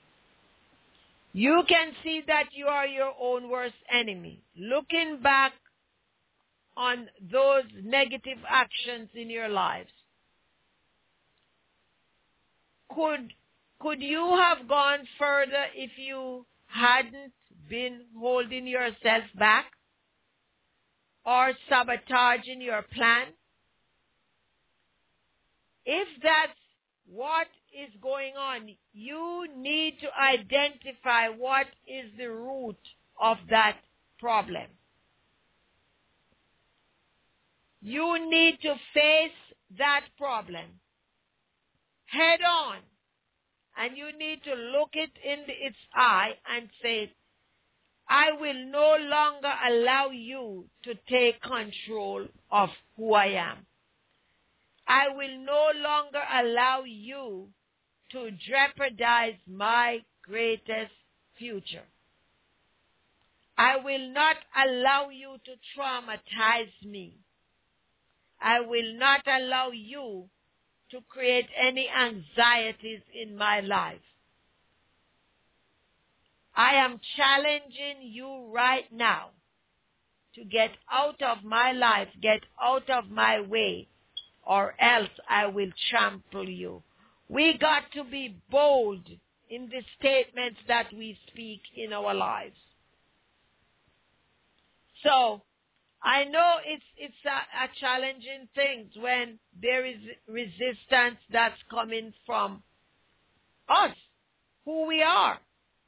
You can see that you are your own worst enemy. Looking back on those negative actions in your lives, could, could you have gone further if you hadn't been holding yourself back or sabotaging your plan? If that's what is going on, you need to identify what is the root of that problem. You need to face that problem head on, and you need to look it in the, its eye and say, I will no longer allow you to take control of who I am. I will no longer allow you to jeopardize my greatest future. I will not allow you to traumatize me. I will not allow you to create any anxieties in my life. I am challenging you right now to get out of my life, get out of my way, or else I will trample you. We got to be bold in the statements that we speak in our lives. So, I know it's it's a, a challenging thing when there is resistance that's coming from us, who we are.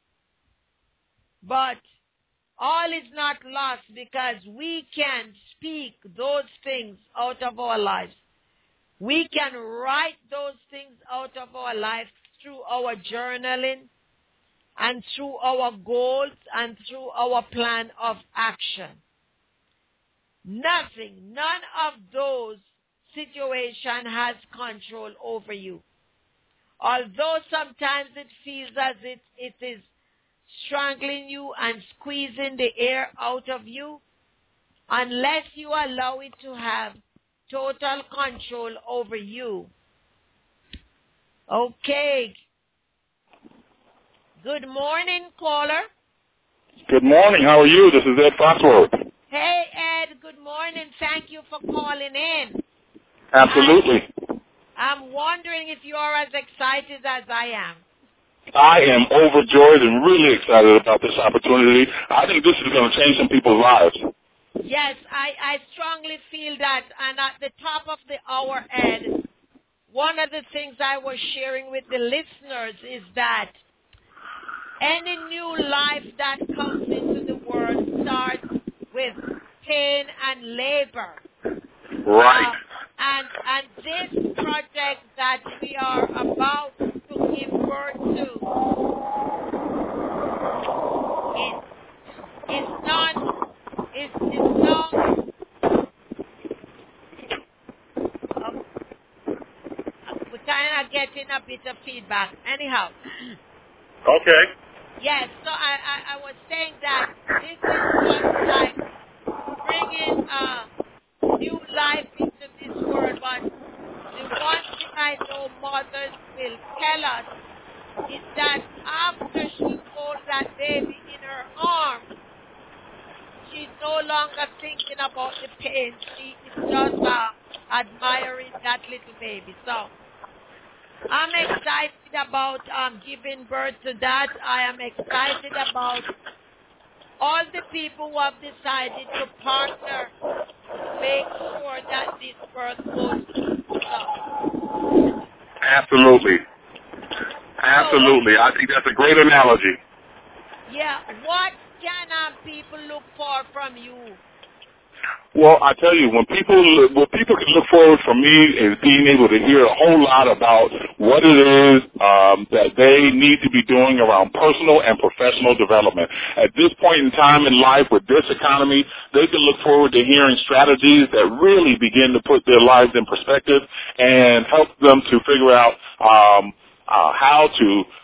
But all is not lost because we can speak those things out of our lives. We can write those things out of our life through our journaling and through our goals and through our plan of action. Nothing, none of those situations has control over you. Although sometimes it feels as if it is strangling you and squeezing the air out of you, unless you allow it to have total control over you. Okay. Good morning, caller. Good morning. How are you? This is Ed Foxworth. Hey, Ed. Good morning. Thank you for calling in. Absolutely. I, I'm wondering if you are as excited as I am. I am overjoyed and really excited about this opportunity. I think this is going to change some people's lives. Yes, I, I strongly feel that. And at the top of the hour, Ed, one of the things I was sharing with the listeners is that any new life that comes into the world starts with pain and labor. Right. Uh, and, and this project that we are about to give birth to is, is not, is, is not, uh, we're kind of getting a bit of feedback. Anyhow. Okay. Yes, so I, I, I was saying that this is just like bringing uh, new life into this world, but the one thing I know mothers will tell us is that after she holds that baby in her arms, she's no longer thinking about the pain. She is just uh, admiring that little baby. So I'm excited about um, giving birth to that. I am excited about all the people who have decided to partner to make sure that this birth goes well. Absolutely. Absolutely. I think that's a great analogy. Yeah. What can um, people look for from you? Well, I tell you, when people what people can look forward from me is being able to hear a whole lot about what it is um, that they need to be doing around personal and professional development. At this point in time in life with this economy, they can look forward to hearing strategies that really begin to put their lives in perspective and help them to figure out um, uh, how to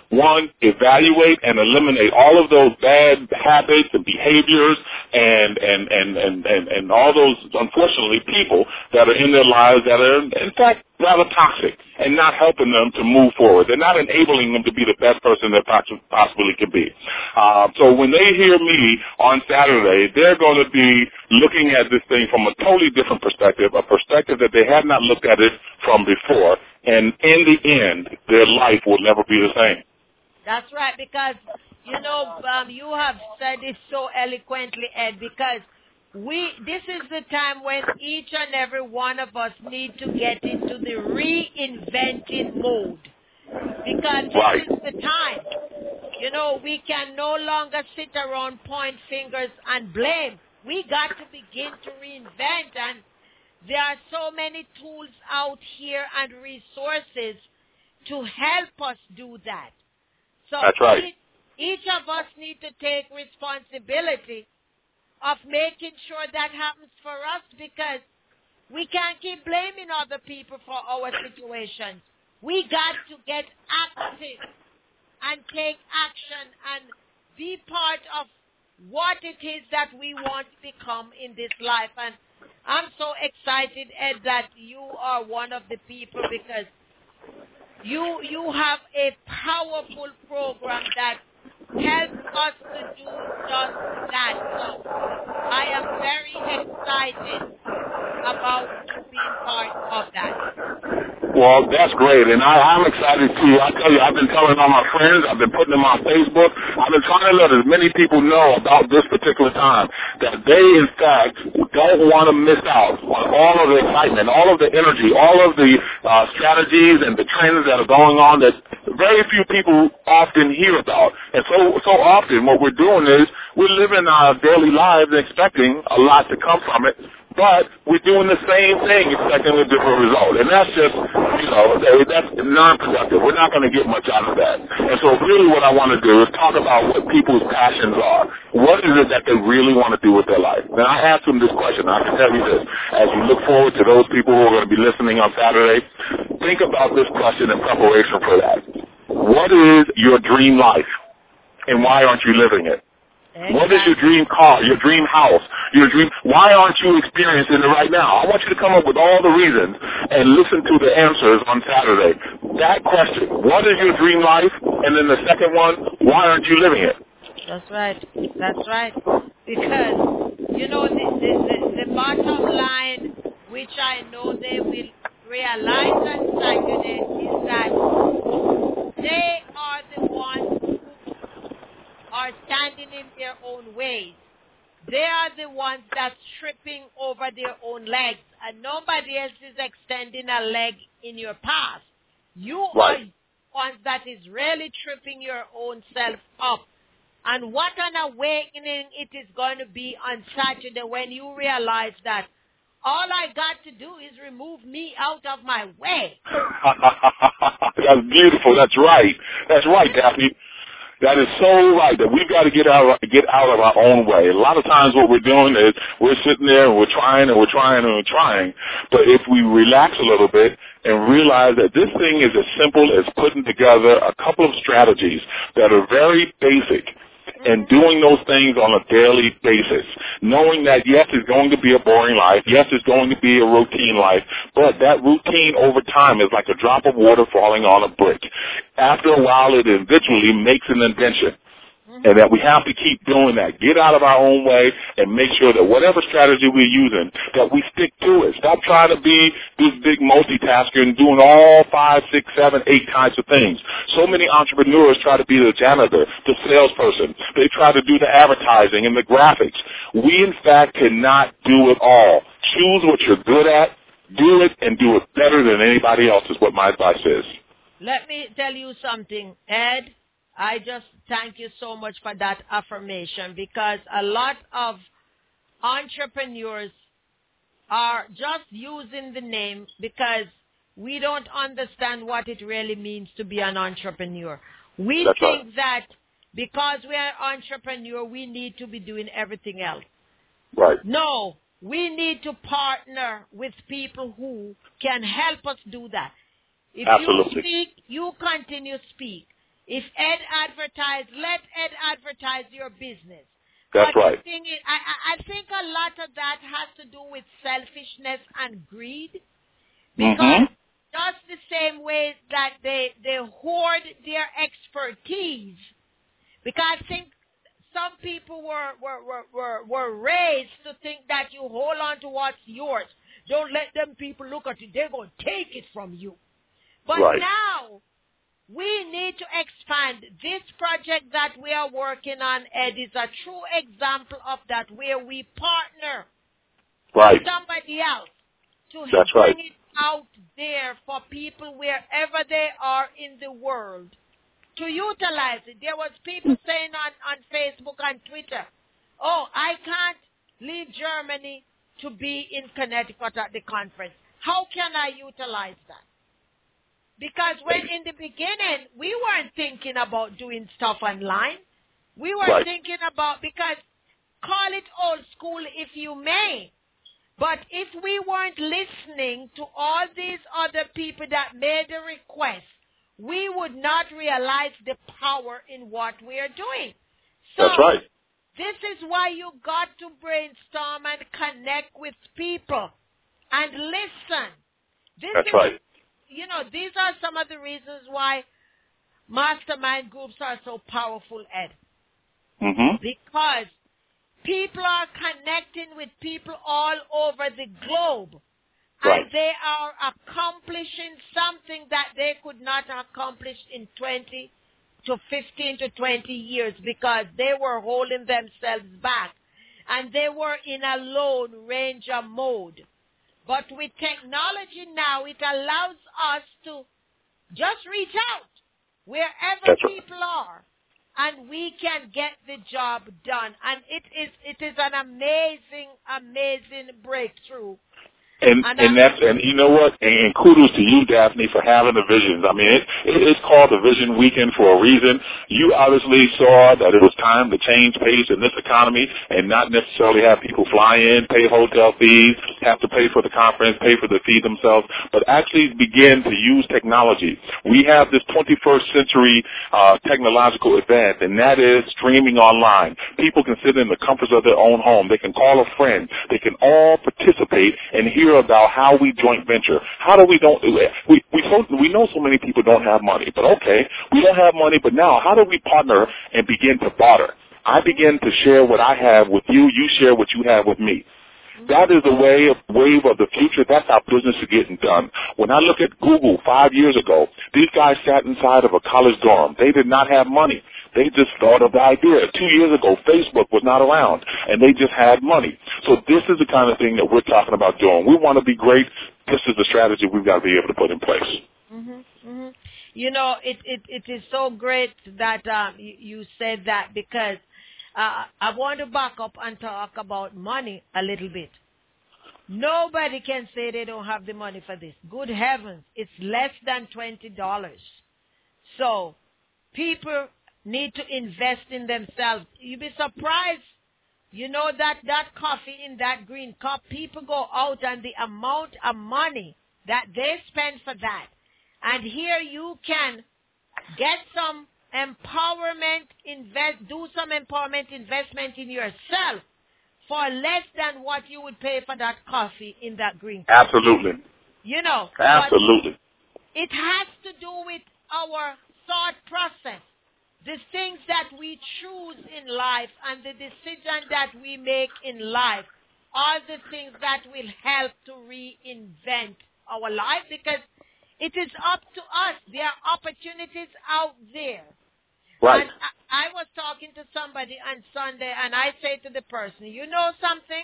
one, evaluate and eliminate all of those bad habits and behaviors and, and, and, and, and, and all those, unfortunately, people that are in their lives that are, in fact, rather toxic and not helping them to move forward. They're not enabling them to be the best person they possibly can be. Uh, so when they hear me on Saturday, they're going to be looking at this thing from a totally different perspective, a perspective that they had not looked at it from before. And in the end, their life will never be the same. That's right, because, you know, um, you have said it so eloquently, Ed, because we this is the time when each and every one of us need to get into the reinventing mode. Because this right. is the time. You know, we can no longer sit around, point fingers, and blame. We got to begin to reinvent, and there are so many tools out here and resources to help us do that. So That's right. each, each of us need to take responsibility of making sure that happens for us, because we can't keep blaming other people for our situations. We got to get active and take action and be part of what it is that we want to become in this life. And I'm so excited, Ed, that you are one of the people, because you you have a powerful program that helps us to do just that. So I am very excited about you being part of that. Well, that's great, and I, I'm excited too. I tell you, I've been telling all my friends, I've been putting them on Facebook, I've been trying to let as many people know about this particular time, that they, in fact, don't want to miss out on all of the excitement, all of the energy, all of the uh, strategies and the trends that are going on that very few people often hear about. And so, so often what we're doing is we're living our daily lives expecting a lot to come from it, but we're doing the same thing expecting a different result. And that's just, you know, that's non-productive. We're not going to get much out of that. And so really what I want to do is talk about what people's passions are. What is it that they really want to do with their life? And I asked them this question. I can tell you this. As you look forward to those people who are going to be listening on Saturday, think about this question in preparation for that. What is your dream life? And why aren't you living it? Exactly. What is your dream car, your dream house, your dream? Why aren't you experiencing it right now? I want you to come up with all the reasons and listen to the answers on Saturday. That question, what is your dream life? And then the second one, why aren't you living it? That's right. That's right. Because, you know, the, the, the, the bottom line, which I know they will realize on Saturday, is that they are the ones who are standing in their own ways. They are the ones that's tripping over their own legs, and nobody else is extending a leg in your path. You right. are the ones that is really tripping your own self up. And what an awakening it is going to be on Saturday when you realize that all I got to do is remove me out of my way. That's beautiful. That's right. That's right, Daphne. That is so right, that we've got to get out, get out of our own way. A lot of times what we're doing is we're sitting there and we're trying and we're trying and we're trying. But if we relax a little bit and realize that this thing is as simple as putting together a couple of strategies that are very basic, and doing those things on a daily basis, knowing that, yes, it's going to be a boring life, yes, it's going to be a routine life, but that routine over time is like a drop of water falling on a brick. After a while, it eventually makes an indentation. And that we have to keep doing that. Get out of our own way and make sure that whatever strategy we're using, that we stick to it. Stop trying to be this big multitasker and doing all five, six, seven, eight types of things. So many entrepreneurs try to be the janitor, the salesperson. They try to do the advertising and the graphics. We, in fact, cannot do it all. Choose what you're good at, do it, and do it better than anybody else is what my advice is. Let me tell you something, Ed. I just thank you so much for that affirmation, because a lot of entrepreneurs are just using the name because we don't understand what it really means to be an entrepreneur. We That's think right. that because we are an entrepreneur, we need to be doing everything else. Right. No, we need to partner with people who can help us do that. If Absolutely. you speak, you continue to speak. If Ed advertise, let Ed advertise your business. That's but right. The thing is, I, I think a lot of that has to do with selfishness and greed. Because mm-hmm. just the same way that they, they hoard their expertise. Because I think some people were, were, were, were, were raised to think that you hold on to what's yours. Don't let them people look at you. They're going to take it from you. But right. now, we need to expand. This project that we are working on, Ed, is a true example of that, where we partner right. with somebody else to That's bring right. it out there for people wherever they are in the world to utilize it. There was people saying on, on Facebook and Twitter, oh, I can't leave Germany to be in Connecticut at the conference. How can I utilize that? Because when in the beginning, we weren't thinking about doing stuff online. We were right. thinking about, because call it old school if you may, but if we weren't listening to all these other people that made the request, we would not realize the power in what we are doing. So That's right. This is why you got to brainstorm and connect with people and listen. This That's is, right. You know, these are some of the reasons why mastermind groups are so powerful, Ed. Mm-hmm. Because people are connecting with people all over the globe. Right. And they are accomplishing something that they could not accomplish in twenty to fifteen to twenty years because they were holding themselves back. And they were in a lone ranger mode. But with technology now, it allows us to just reach out wherever That's people are, and we can get the job done. And it is it is an amazing, amazing breakthrough. And and, and that's and you know what? And, and kudos to you, Daphne, for having the visions. I mean, it, it is called the Vision Weekend for a reason. You obviously saw that it was time to change pace in this economy and not necessarily have people fly in, pay hotel fees, have to pay for the conference, pay for the fee themselves, but actually begin to use technology. We have this twenty-first century uh, technological advance, and that is streaming online. People can sit in the comforts of their own home. They can call a friend. They can all participate and hear about how we joint venture. How do we don't we we so, we know so many people don't have money, but okay, we don't have money, but now how do we partner and begin to barter? I begin to share what I have with you, you share what you have with me. That is the way of wave of the future. That's how business is getting done. When I look at Google five years ago, these guys sat inside of a college dorm. They did not have money. They just thought of the idea. Two years ago, Facebook was not around, and they just had money. So this is the kind of thing that we're talking about doing. We want to be great. This is the strategy we've got to be able to put in place. Mm-hmm, mm-hmm. You know, it, it, it is so great that um, you, you said that because uh, I want to back up and talk about money a little bit. Nobody can say they don't have the money for this. Good heavens, it's less than twenty dollars. So people need to invest in themselves. You'd be surprised. You know that that coffee in that green cup, people go out and the amount of money that they spend for that. And here you can get some empowerment, invest, do some empowerment investment in yourself for less than what you would pay for that coffee in that green cup. Absolutely. You know. Absolutely. It has to do with our thought process. The things that we choose in life and the decision that we make in life are the things that will help to reinvent our life because it is up to us. There are opportunities out there. Right. And I, I was talking to somebody on Sunday and I say to the person, you know something?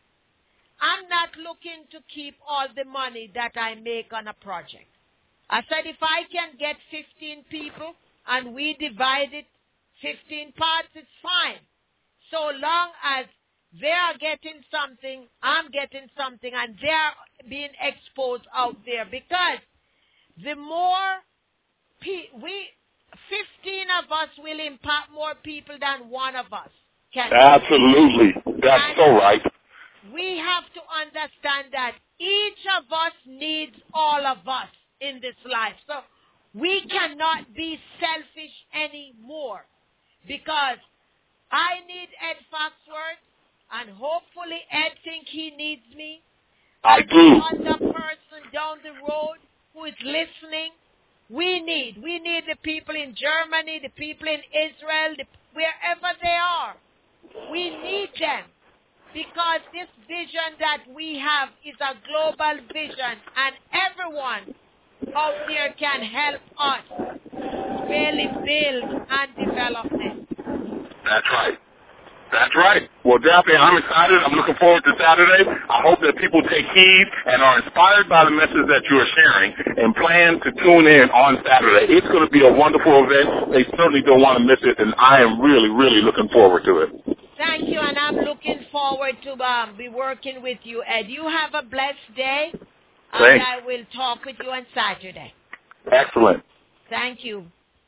I'm not looking to keep all the money that I make on a project. I said if I can get fifteen people and we divide it fifteen parts, it's fine. So long as they are getting something, I'm getting something, and they're being exposed out there. Because the more pe- we, fifteen of us will impact more people than one of us can. Absolutely. That's and so right. We have to understand that each of us needs all of us in this life. So We cannot be selfish anymore because I need Ed Foxworth, and hopefully Ed think he needs me. I And do. another person down the road who is listening, we need. We need the people in Germany, the people in Israel, the, wherever they are. We need them because this vision that we have is a global vision, and everyone out there can help us really build and develop this. That's right. That's right. Well, Daphne, I'm excited. I'm looking forward to Saturday. I hope that people take heed and are inspired by the message that you are sharing and plan to tune in on Saturday. It's going to be a wonderful event. They certainly don't want to miss it, and I am really, really looking forward to it. Thank you, and I'm looking forward to um, be working with you, Ed. You have a blessed day, and Thanks. I will talk with you on Saturday. Excellent. Thank you.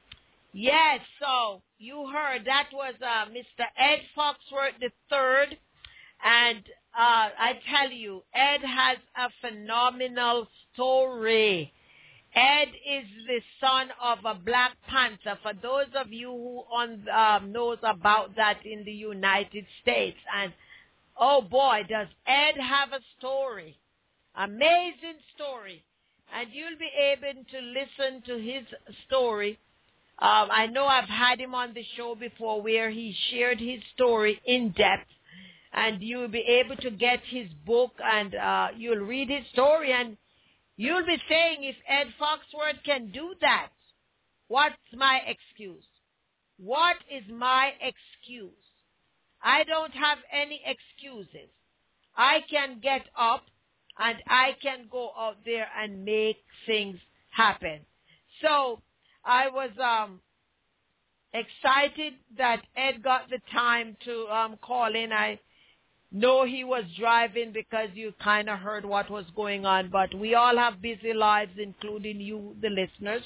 Yes, so you heard that was uh, Mister Ed Foxworth the third, and uh, I tell you, Ed has a phenomenal story. Ed is the son of a Black Panther. For those of you who on, um, knows about that in the United States, and oh boy, does Ed have a story, amazing story, and you'll be able to listen to his story. Um, I know I've had him on the show before where he shared his story in depth, and you'll be able to get his book, and uh, you'll read his story, and you'll be saying, if Ed Foxworth can do that, what's my excuse? What is my excuse? I don't have any excuses. I can get up, and I can go out there and make things happen. So I was um, excited that Ed got the time to um, call in. I know he was driving because you kind of heard what was going on, but we all have busy lives, including you, the listeners,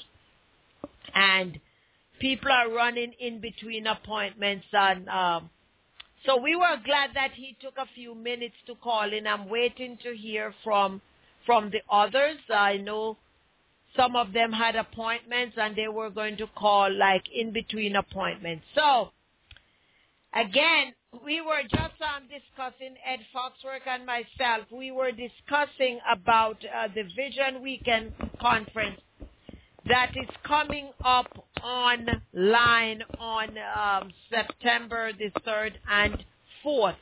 and people are running in between appointments, and um, so we were glad that he took a few minutes to call in. I'm waiting to hear from from the others. I know some of them had appointments, and they were going to call like in between appointments. So, again, we were just um, discussing, Ed Foxworth and myself, we were discussing about uh, the Vision Weekend Conference that is coming up online on um, September the third and fourth.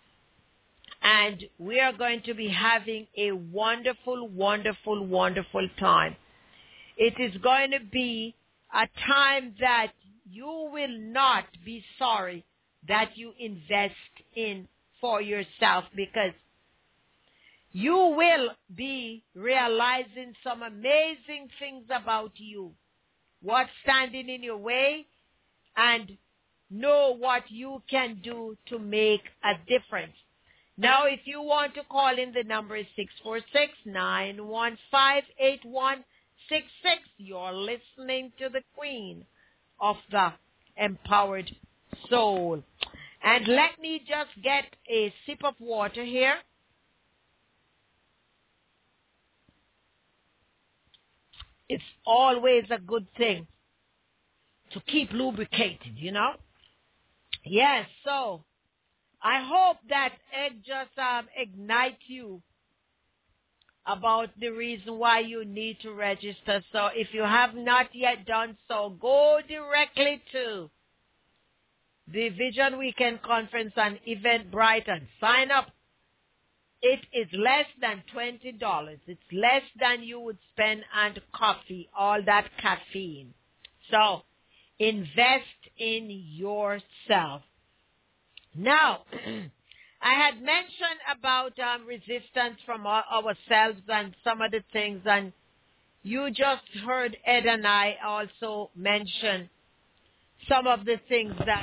And we are going to be having a wonderful, wonderful, wonderful time. It is going to be a time that you will not be sorry that you invest in for yourself, because you will be realizing some amazing things about you, what's standing in your way, and know what you can do to make a difference. Now, if you want to call in, the number is six four six, nine one five, eight one six six. You're listening to the Queen of the Empowered Soul. And let me just get a sip of water here. It's always a good thing to keep lubricated, you know? Yes, so I hope that it just um, ignites you about the reason why you need to register. So if you have not yet done so, go directly to the Vision Weekend Conference on Eventbrite and sign up. It is less than twenty dollars. It's less than you would spend on coffee, all that caffeine. So invest in yourself. Now, I had mentioned about um, resistance from our, ourselves and some of the things, and you just heard Ed and I also mention some of the things that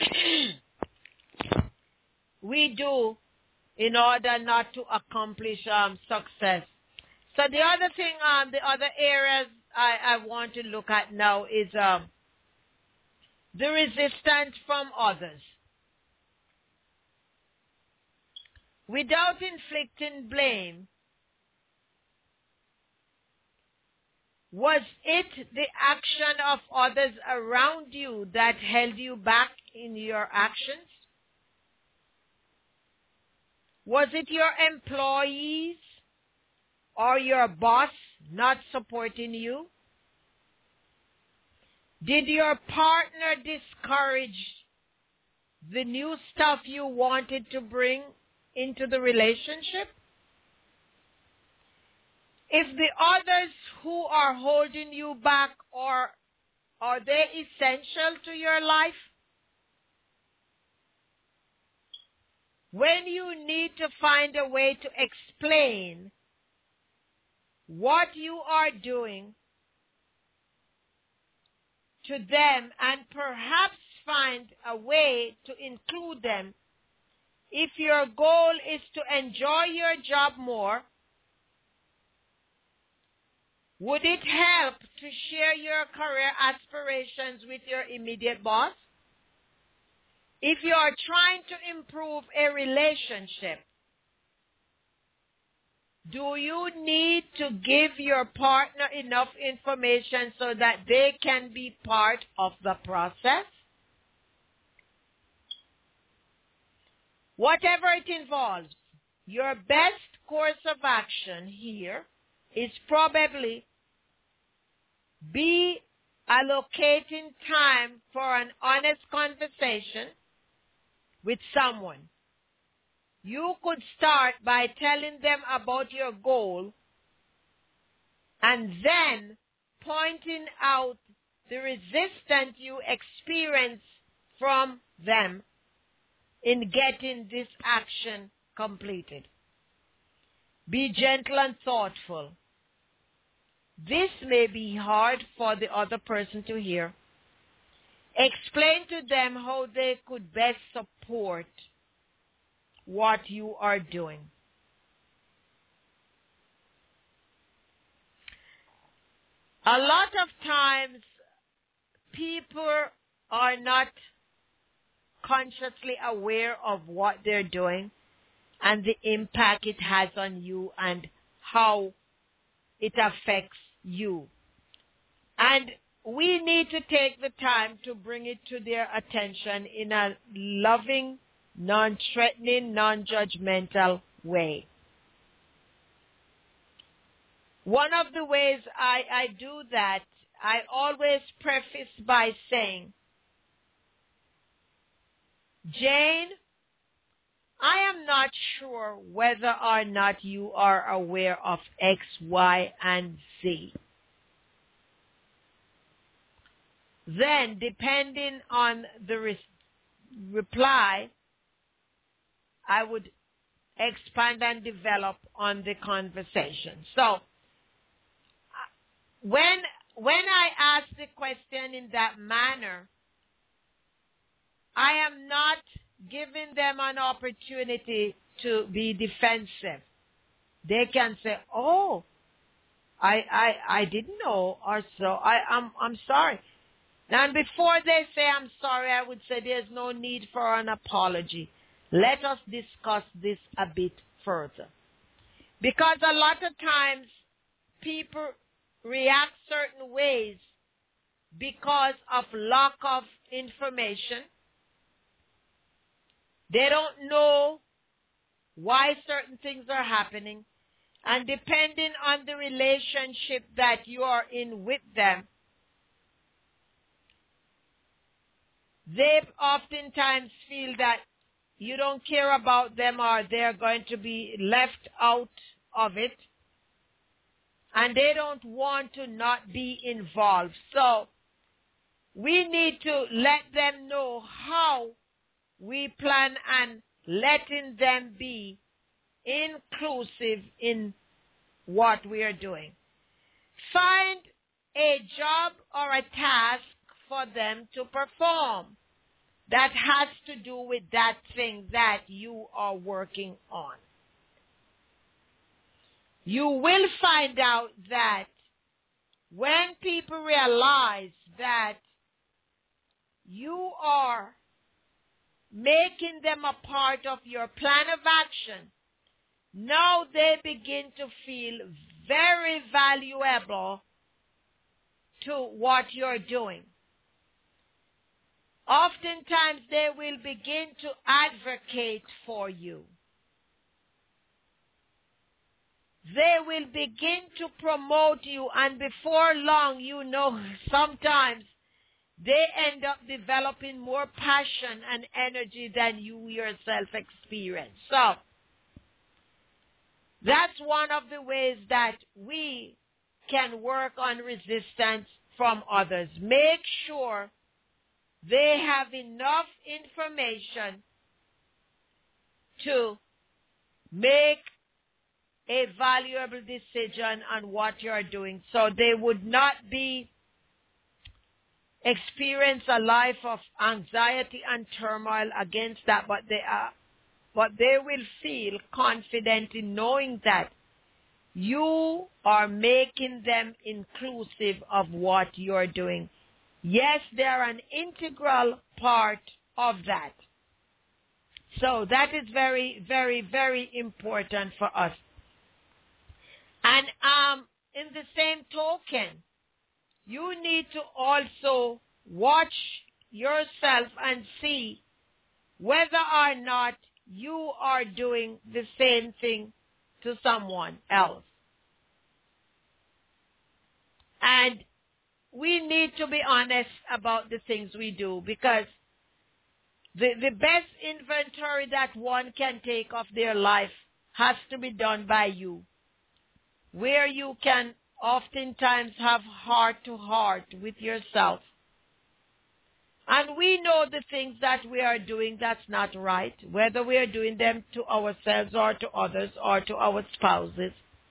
we do in order not to accomplish um, success. So the other thing, um, the other areas I, I want to look at now is um, the resistance from others. Without inflicting blame, Was it the action of others around you that held you back in your actions? Was it your employees or your boss not supporting you? Did your partner discourage the new stuff you wanted to bring into the relationship? If the others who are holding you back, are, are they essential to your life? When you need to find a way to explain what you are doing to them and perhaps find a way to include them, if your goal is to enjoy your job more, would it help to share your career aspirations with your immediate boss? If you are trying to improve a relationship, do you need to give your partner enough information so that they can be part of the process? Whatever it involves, your best course of action here is probably be allocating time for an honest conversation with someone. You could start by telling them about your goal and then pointing out the resistance you experience from them in getting this action completed. Be gentle and thoughtful. This may be hard for the other person to hear. Explain to them how they could best support what you are doing. A lot of times, people are not consciously aware of what they're doing and the impact it has on you and how it affects you. And we need to take the time to bring it to their attention in a loving, non-threatening, non-judgmental way. One of the ways I, I do that, I always preface by saying, Jane, I am not sure whether or not you are aware of X, Y, and Z. Then, depending on the re- reply, I would expand and develop on the conversation. So, when when I ask the question in that manner, I am not giving them an opportunity to be defensive. They can say, "Oh, I I I didn't know," or so. I I'm I'm sorry. And before they say I'm sorry, I would say there's no need for an apology. Let us discuss this a bit further. Because a lot of times people react certain ways because of lack of information. They don't know why certain things are happening. And depending on the relationship that you are in with them, they oftentimes feel that you don't care about them or they're going to be left out of it. And they don't want to not be involved. So we need to let them know how we plan on letting them be inclusive in what we are doing. Find a job or a task for them to perform that has to do with that thing that you are working on. You will find out that when people realize that you are making them a part of your plan of action, now they begin to feel very valuable to what you're doing. Oftentimes they will begin to advocate for you. They will begin to promote you, and before long, you know, sometimes they end up developing more passion and energy than you yourself experience. So, that's one of the ways that we can work on resistance from others. Make sure they have enough information to make a valuable decision on what you're doing, so they would not be experience a life of anxiety and turmoil against that, but they are, but they will feel confident in knowing that you are making them inclusive of what you're doing. Yes, they're an integral part of that. So that is very, very, very important for us. And um, in the same token, you need to also watch yourself and see whether or not you are doing the same thing to someone else. And we need to be honest about the things we do, because the, the best inventory that one can take of their life has to be done by you, where you can oftentimes have heart to heart with yourself. And we know the things that we are doing that's not right, whether we are doing them to ourselves or to others or to our spouses.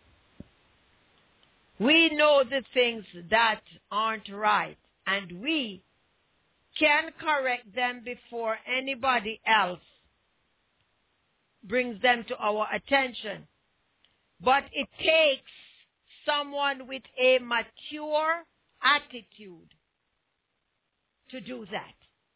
We know the things that aren't right, and we can correct them before anybody else brings them to our attention. But it takes someone with a mature attitude to do that.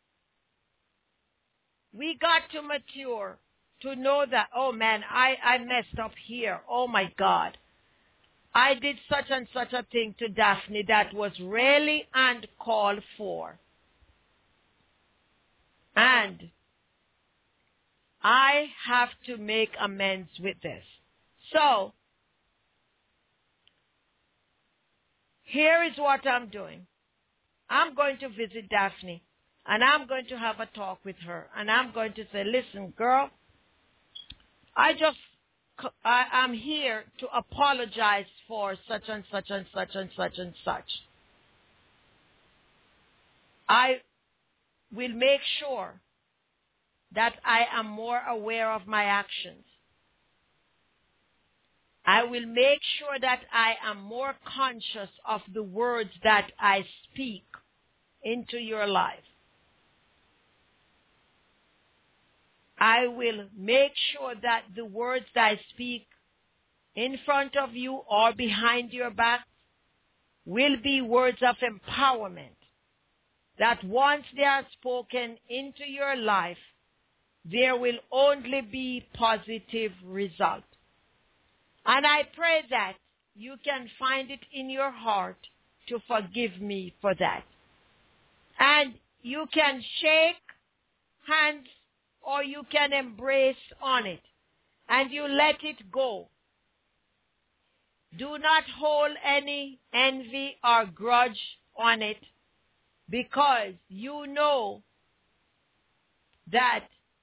We got to mature to know that, oh man, I, I messed up here. Oh my God. I did such and such a thing to Daphne that was really uncalled for. And I have to make amends with this. So, here is what I'm doing. I'm going to visit Daphne, and I'm going to have a talk with her, and I'm going to say, listen, girl, I just, I, I'm here to apologize for such and such and such and such and such. I will make sure that I am more aware of my actions. I will make sure that I am more conscious of the words that I speak into your life. I will make sure that the words that I speak in front of you or behind your back will be words of empowerment, that once they are spoken into your life, there will only be positive results. And I pray that you can find it in your heart to forgive me for that. And you can shake hands or you can embrace on it, and you let it go. Do not hold any envy or grudge on it, because you know that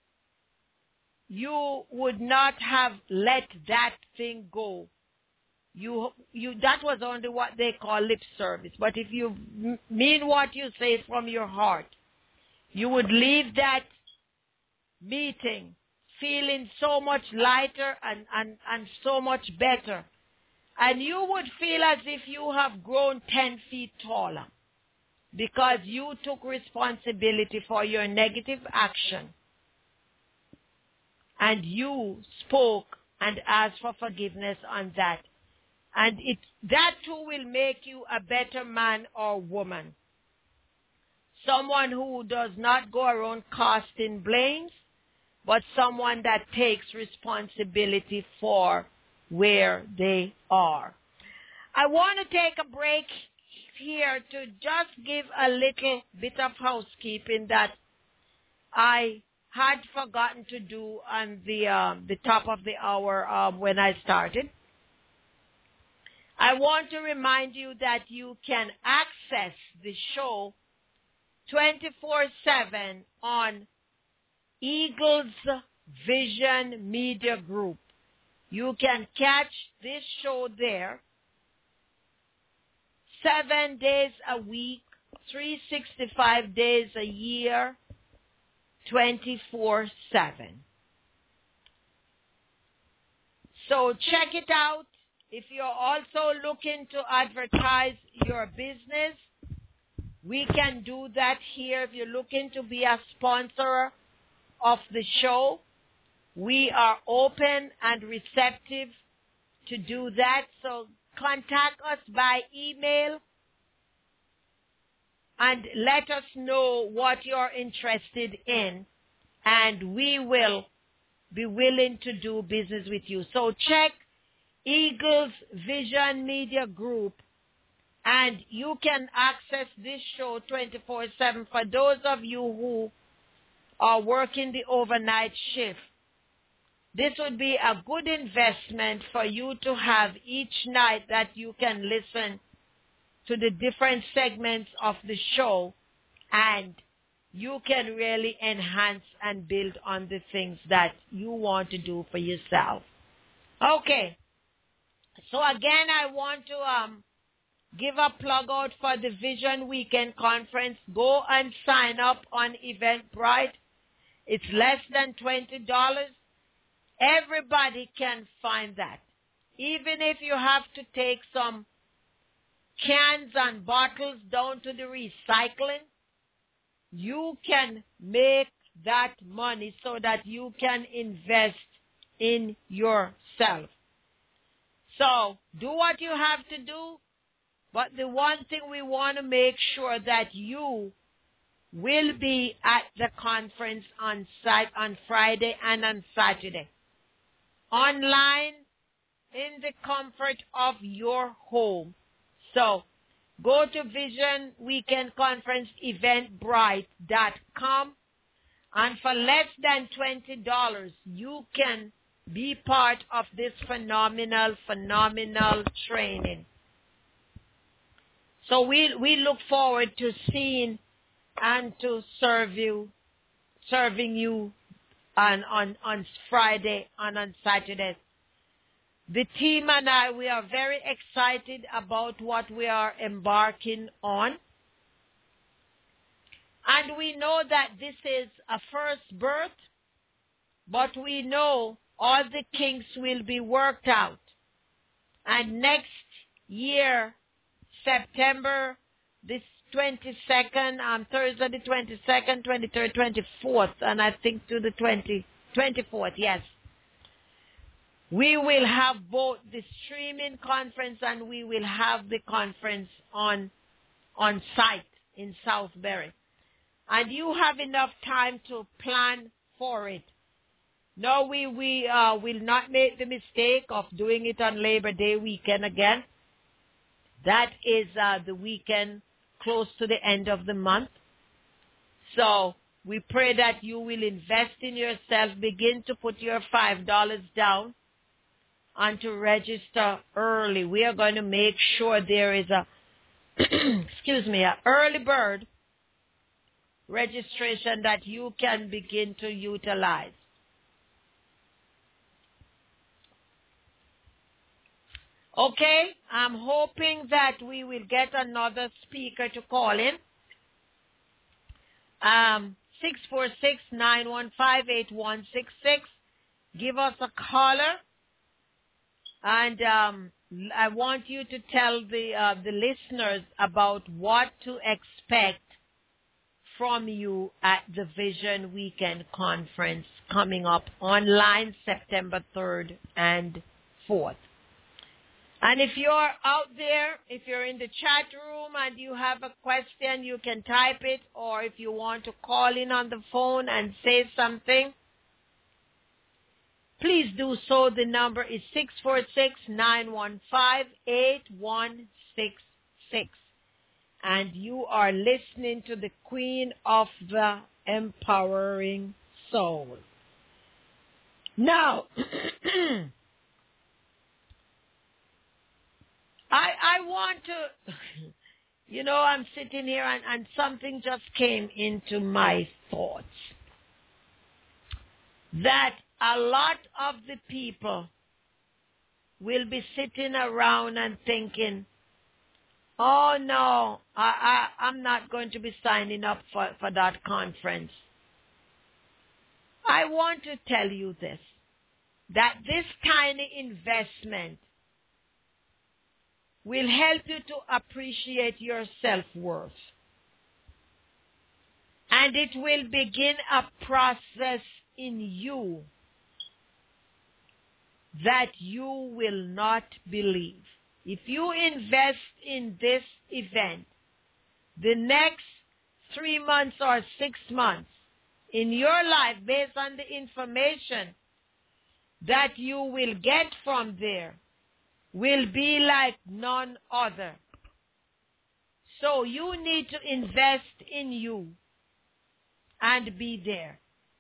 you would not have let that thing go. You, you, that was only what they call lip service. But if you m- mean what you say from your heart, you would leave that meeting feeling so much lighter and, and, and so much better. And you would feel as if you have grown ten feet taller, because you took responsibility for your negative action. And you spoke and asked for forgiveness on that. And it, that too will make you a better man or woman. Someone who does not go around casting blames, but someone that takes responsibility for where they are. I want to take a break here to just give a little bit of housekeeping that I had forgotten to do on the uh, the top of the hour um, when I started. I want to remind you that you can access the show twenty-four seven on Eagles Vision Media Group. You can catch this show there seven days a week, three hundred sixty-five days a year, twenty-four seven. So check it out. If you're also looking to advertise your business, we can do that here. If you're looking to be a sponsor of the show, we are open and receptive to do that. So contact us by email and let us know what you're interested in, and we will be willing to do business with you. So check Eagles Vision Media Group, and you can access this show twenty-four seven for those of you who are working the overnight shift. This would be a good investment for you to have each night that you can listen to the different segments of the show, and you can really enhance and build on the things that you want to do for yourself. Okay. So again, I want to um, give a plug out for the Vision Weekend Conference. Go and sign up on Eventbrite. It's less than twenty dollars. Everybody can find that. Even if you have to take some cans and bottles down to the recycling, you can make that money so that you can invest in yourself. So do what you have to do, but the one thing we want to make sure that you will be at the conference on site on Friday and on Saturday. Online, in the comfort of your home. So, go to Vision Weekend Conference Eventbrite dot com, and for less than twenty dollars, you can be part of this phenomenal, phenomenal training. So we we look forward to seeing and to serve you, serving you on, on, on Friday and on Saturday. The team and I, we are very excited about what we are embarking on. And we know that this is a first birth, but we know all the kinks will be worked out. And next year, September this twenty-second, um, Thursday the twenty-second, twenty-third, twenty-fourth, and I think to the twentieth, twenty-fourth, yes. We will have both the streaming conference and we will have the conference on on site in Southbury. And you have enough time to plan for it. No, we, we uh, will not make the mistake of doing it on Labor Day weekend again. That is uh, the weekend close to the end of the month. So we pray that you will invest in yourself, begin to put your five dollars down, and to register early. We are going to make sure there is a, excuse me, a early bird registration that you can begin to utilize. Okay, I'm hoping that we will get another speaker to call in. Um, six four six, nine one five, eight one six six. Give us a caller. And um, I want you to tell the uh, the listeners about what to expect from you at the Vision Weekend Conference coming up online September third and fourth. And if you're out there, if you're in the chat room and you have a question, you can type it, or if you want to call in on the phone and say something, please do so. The number is six four six, nine one five, eight one six six. and you are listening to the Queen of the Empowering Soul. Now, I I want to, you know, I'm sitting here and, and something just came into my thoughts. That a lot of the people will be sitting around and thinking, oh no, I, I, I'm not going to be signing up for, for that conference. I want to tell you this, that this kind of investment will help you to appreciate your self-worth. And it will begin a process in you that you will not believe. If you invest in this event, the next three months or six months in your life, based on the information that you will get from there, will be like none other. So you need to invest in you and be there.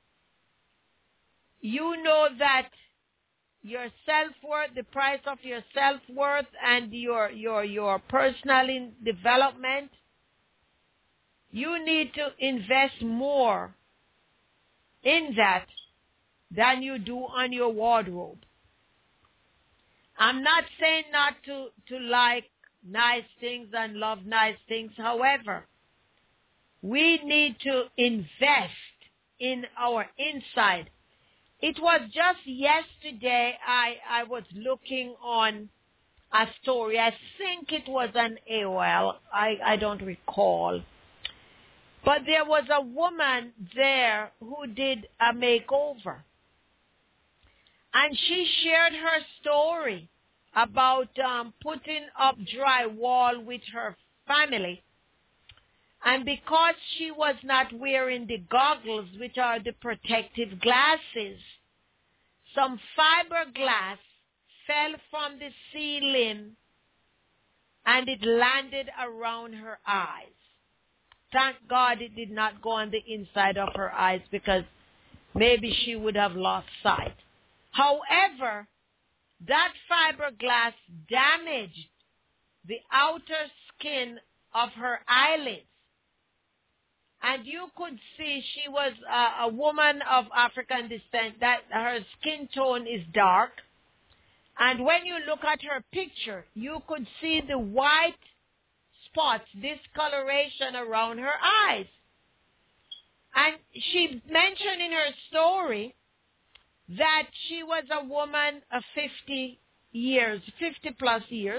You know that your self-worth, the price of your self-worth and your, your, your personal in development, you need to invest more in that than you do on your wardrobe. I'm not saying not to, to like nice things and love nice things. However, we need to invest in our inside. It was just yesterday I, I was looking on a story. I think it was an A O L. I, I don't recall. But there was a woman there who did a makeover. And she shared her story about um, putting up drywall with her family. And because she was not wearing the goggles, which are the protective glasses, some fiberglass fell from the ceiling and it landed around her eyes. Thank God it did not go on the inside of her eyes, because maybe she would have lost sight. However, that fiberglass damaged the outer skin of her eyelids. And you could see she was a, a woman of African descent, that her skin tone is dark. And when you look at her picture, you could see the white spots, discoloration around her eyes. And she mentioned in her story that she was a woman of fifty years, fifty plus years.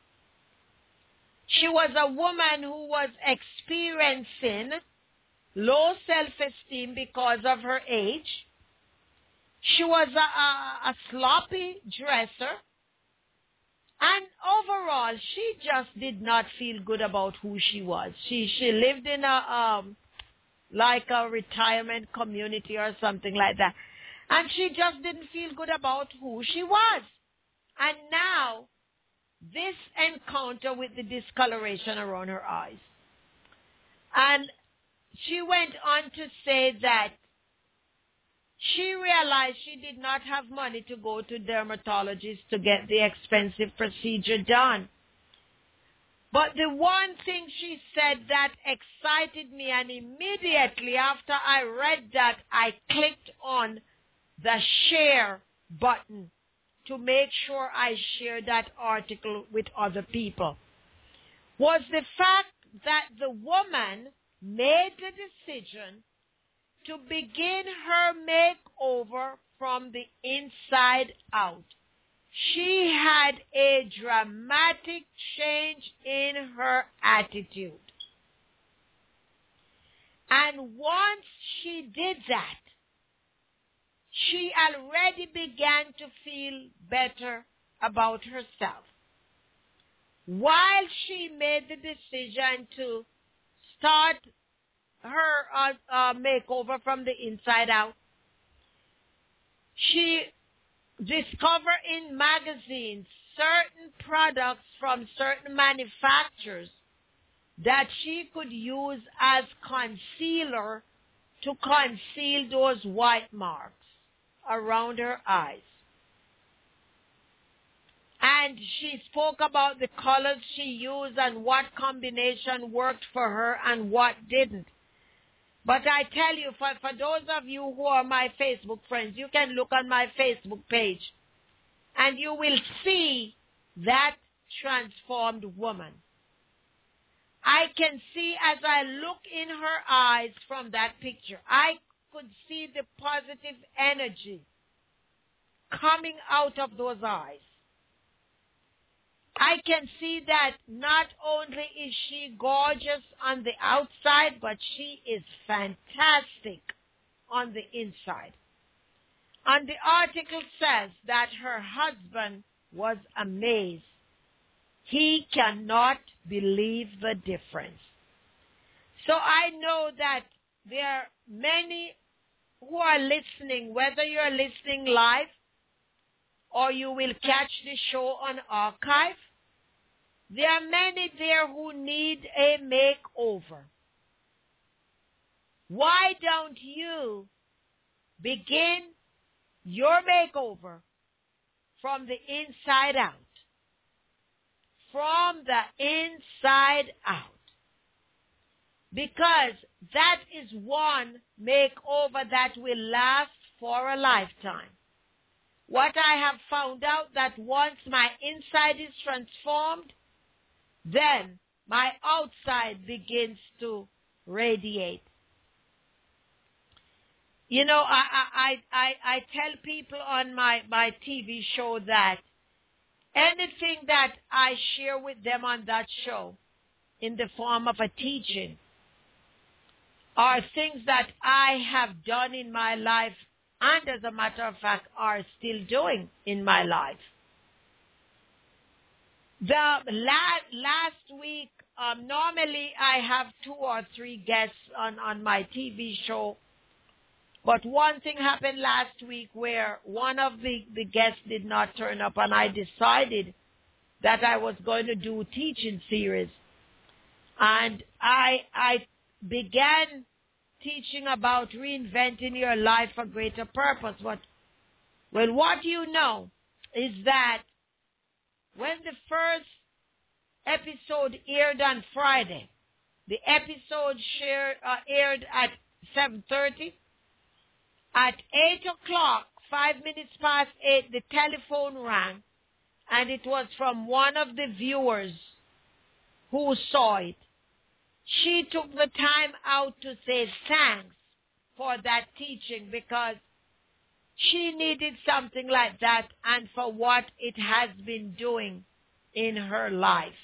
She was a woman who was experiencing low self-esteem because of her age. She was a, a, a sloppy dresser. And overall, she just did not feel good about who she was. She she lived in a um like a retirement community or something like that. And she just didn't feel good about who she was. And now, this encounter with the discoloration around her eyes. And she went on to say that she realized she did not have money to go to dermatologists to get the expensive procedure done. But the one thing she said that excited me, and immediately after I read that, I clicked on the share button to make sure I share that article with other people, was the fact that the woman made the decision to begin her makeover from the inside out. She had a dramatic change in her attitude. And once she did that, she already began to feel better about herself. While she made the decision to start her uh, uh, makeover from the inside out, she discovered in magazines certain products from certain manufacturers that she could use as concealer to conceal those white marks around her eyes. And she spoke about the colors she used and what combination worked for her and what didn't. But I tell you, for, for those of you who are my Facebook friends, you can look on my Facebook page and you will see that transformed woman. I can see as I look in her eyes from that picture, I could see the positive energy coming out of those eyes. I can see that not only is she gorgeous on the outside, but she is fantastic on the inside. And the article says that her husband was amazed. He cannot believe the difference. So I know that there are many who are listening, whether you're listening live or you will catch the show on archive. There are many there who need a makeover. Why don't you begin your makeover from the inside out? From the inside out. Because that is one makeover that will last for a lifetime. What I have found out that once my inside is transformed, then my outside begins to radiate. You know, I I I, I tell people on my, my T V show that anything that I share with them on that show in the form of a teaching are things that I have done in my life and, as a matter of fact, are still doing in my life. The last, last week, um, normally I have two or three guests on, on my T V show. But one thing happened last week where one of the, the guests did not turn up, and I decided that I was going to do a teaching series. And I, I began teaching about reinventing your life for greater purpose. But, well, what you know is that when the first episode aired on Friday, the episode shared, uh, aired at seven thirty. At eight o'clock, five minutes past eight, the telephone rang, and it was from one of the viewers who saw it. She took the time out to say thanks for that teaching because she needed something like that and for what it has been doing in her life.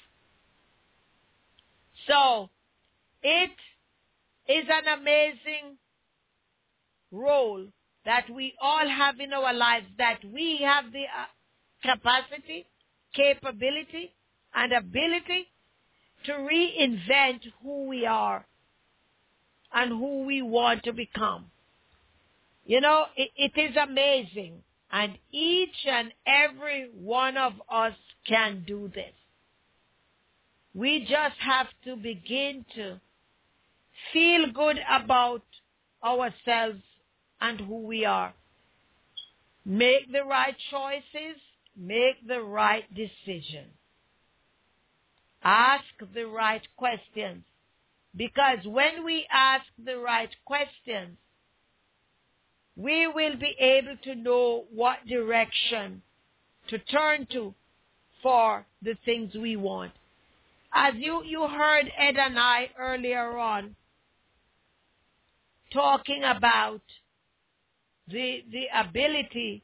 So, it is an amazing role that we all have in our lives, that we have the uh, capacity, capability, and ability to reinvent who we are and who we want to become. You know, it, it is amazing, and each and every one of us can do this. We just have to begin to feel good about ourselves and who we are. Make the right choices, make the right decision. Ask the right questions. Because when we ask the right questions, we will be able to know what direction to turn to for the things we want. As you, you heard Ed and I earlier on talking about the, the ability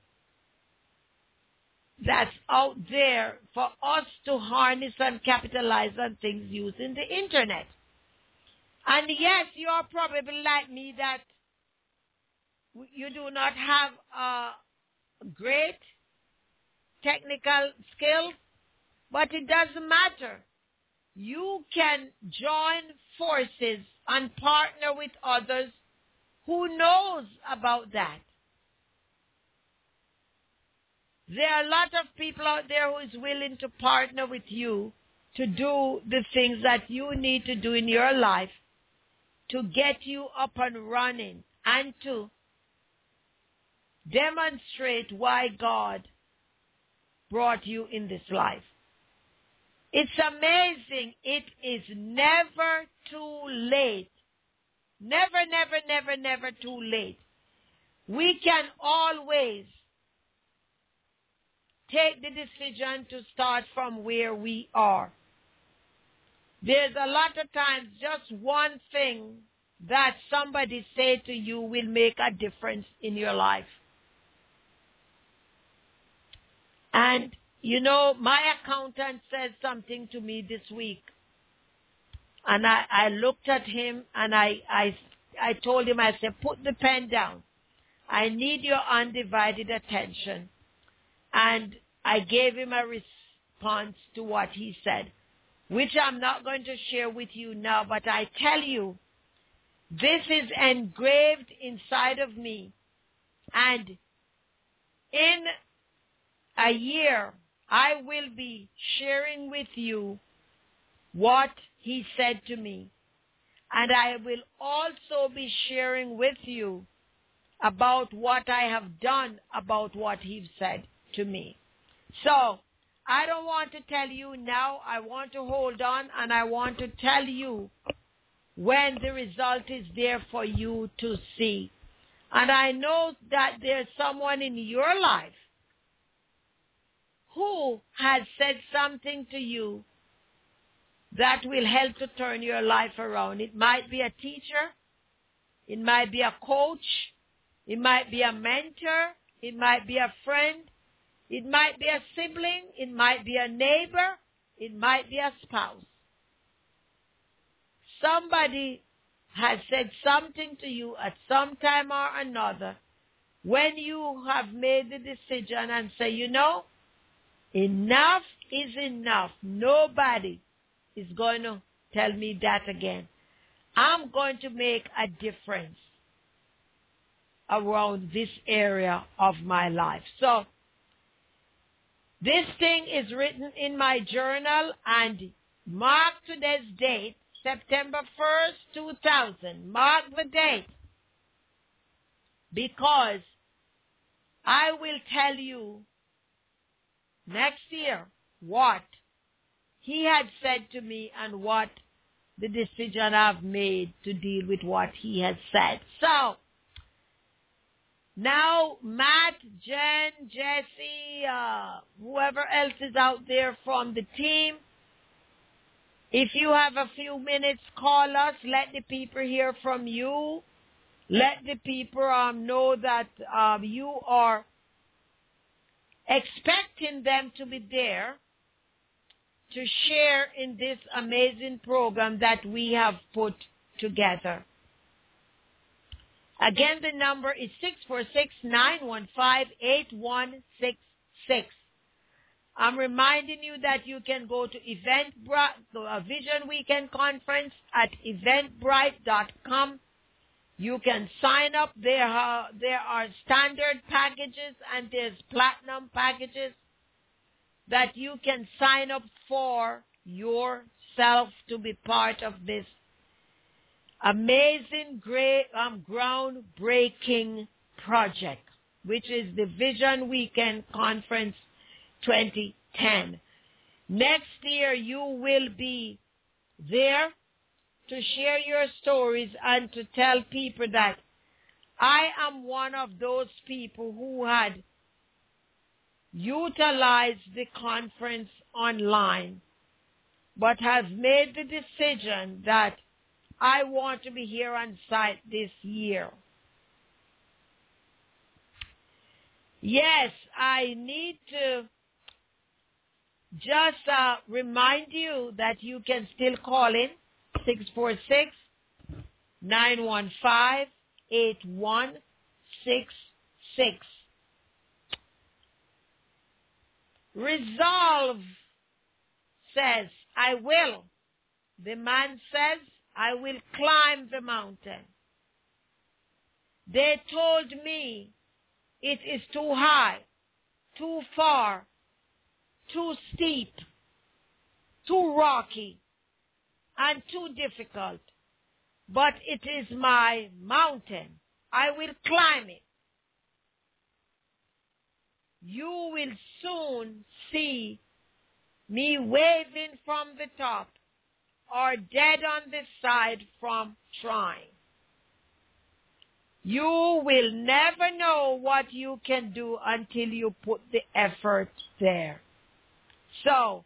that's out there for us to harness and capitalize on things using the internet. And yes, you are probably like me that you do not have a great technical skills, but it doesn't matter. You can join forces and partner with others who knows about that. There are a lot of people out there who is willing to partner with you to do the things that you need to do in your life to get you up and running and to demonstrate why God brought you in this life. It's amazing. It is never too late. Never, never, never, never too late. We can always take the decision to start from where we are. There's a lot of times just one thing that somebody say to you will make a difference in your life. And, you know, my accountant said something to me this week. And I, I looked at him and I, I, I told him, I said, put the pen down. I need your undivided attention. And I gave him a response to what he said, which I'm not going to share with you now, but I tell you, this is engraved inside of me. And in a year, I will be sharing with you what he said to me. And I will also be sharing with you about what I have done about what he said to me. So, I don't want to tell you now. I want to hold on and I want to tell you when the result is there for you to see. And I know that there's someone in your life who has said something to you that will help to turn your life around. It might be a teacher. It might be a coach. It might be a mentor. It might be a friend. It might be a sibling. It might be a neighbor. It might be a spouse. Somebody has said something to you at some time or another when you have made the decision and say, you know, enough is enough. Nobody is going to tell me that again. I'm going to make a difference around this area of my life. So, this thing is written in my journal and mark today's date, September first, two thousand. Mark the date. Because I will tell you next year what he had said to me and what the decision I've made to deal with what he has said. So, now, Matt, Jen, Jesse, uh, whoever else is out there from the team, if you have a few minutes, call us. Let the people hear from you. Let the people um, know that um, you are expecting them to be there to share in this amazing program that we have put together. Again, the number is six four six, nine one five, eight one six six. I'm reminding you that you can go to Eventbrite, the Vision Weekend Conference at eventbrite dot com. You can sign up. There are, there are standard packages and there's platinum packages that you can sign up for yourself to be part of this amazing, great, um, groundbreaking project, which is the Vision Weekend Conference twenty ten. Next year, you will be there to share your stories and to tell people that I am one of those people who had utilized the conference online, but has made the decision that I want to be here on site this year. Yes, I need to just uh, remind you that you can still call in six four six, nine one five, eight one six six. Resolve says, I will. The man says, I will climb the mountain. They told me it is too high, too far, too steep. too rocky, and too difficult. But it is my mountain. I will climb it. You will soon see me waving from the top or dead on the side from trying. You will never know what you can do until you put the effort there. So,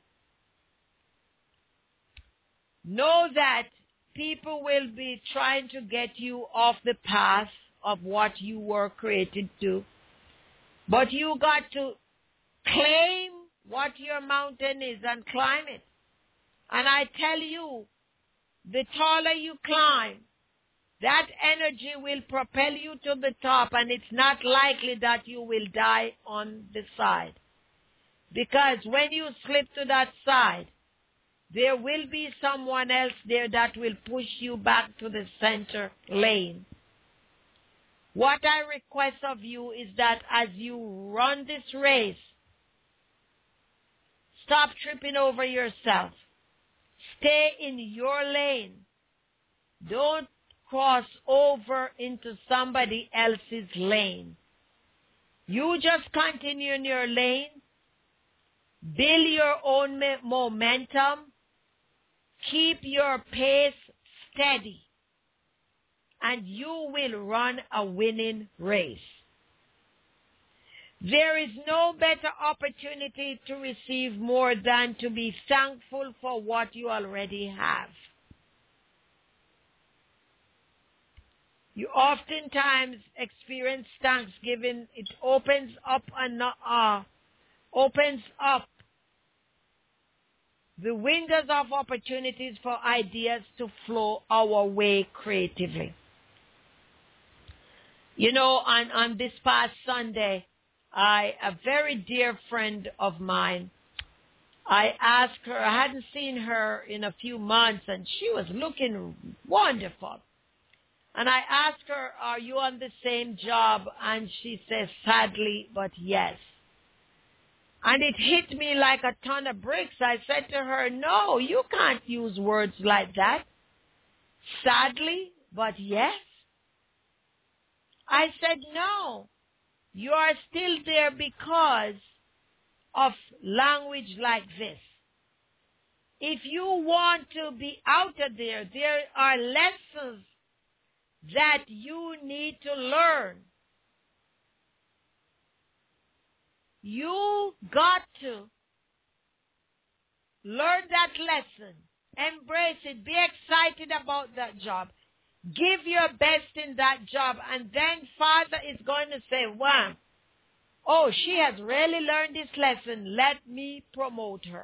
know that people will be trying to get you off the path of what you were created to. But you got to claim what your mountain is and climb it. And I tell you, the taller you climb, that energy will propel you to the top, and it's not likely that you will die on the side. Because when you slip to that side, there will be someone else there that will push you back to the center lane. What I request of you is that as you run this race, stop tripping over yourself. Stay in your lane. Don't cross over into somebody else's lane. You just continue in your lane. Build your own momentum. Keep your pace steady. And you will run a winning race. There is no better opportunity to receive more than to be thankful for what you already have. You oftentimes experience Thanksgiving. It opens up and uh, opens up the windows of opportunities for ideas to flow our way creatively. You know, on, on this past Sunday, I, a very dear friend of mine, I asked her, I hadn't seen her in a few months, and she was looking wonderful. And I asked her, are you on the same job? And she says, sadly, but yes. And it hit me like a ton of bricks. I said to her, no, you can't use words like that. Sadly, but yes. I said, no, you are still there because of language like this. If you want to be out of there, there are lessons that you need to learn. You got to learn that lesson. Embrace it. Be excited about that job. Give your best in that job. And then Father is going to say, wow, oh, she has really learned this lesson. Let me promote her.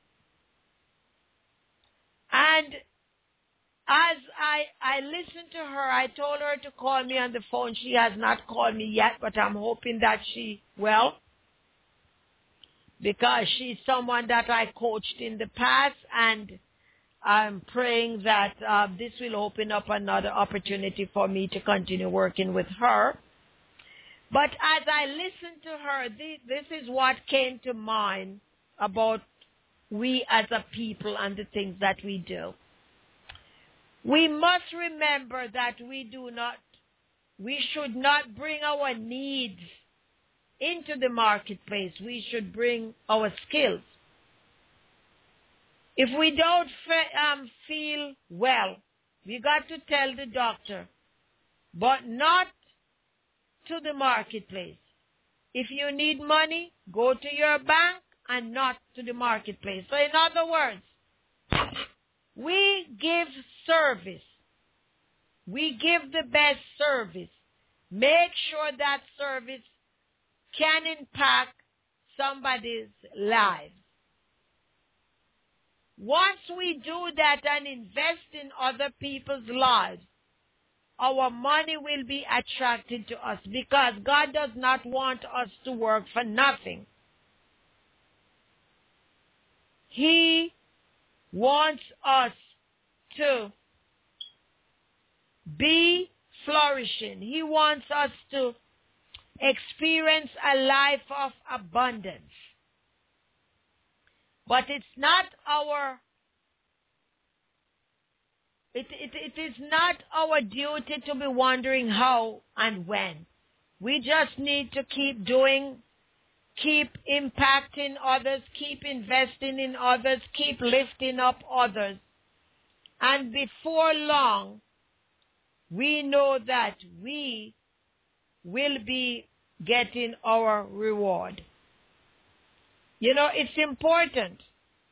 And as I, I listened to her, I told her to call me on the phone. She has not called me yet, but I'm hoping that she will. Because she's someone that I coached in the past, and I'm praying that uh, this will open up another opportunity for me to continue working with her. But as I listened to her, this, this is what came to mind about we as a people and the things that we do. We must remember that we do not, we should not bring our needs into the marketplace. We should bring our skills. If we don't fe- um, feel well, we got to tell the doctor, but not to the marketplace. If you need money, go to your bank and not to the marketplace. So in other words, we give service. We give the best service. Make sure that service can impact somebody's life. Once we do that and invest in other people's lives, our money will be attracted to us, because God does not want us to work for nothing. He wants us to be flourishing. He wants us to experience a life of abundance. But it's not our, it, it, it is not our duty to be wondering how and when. We just need to keep doing, keep impacting others, keep investing in others, keep lifting up others. And before long, we know that we will be getting our reward. You know, it's important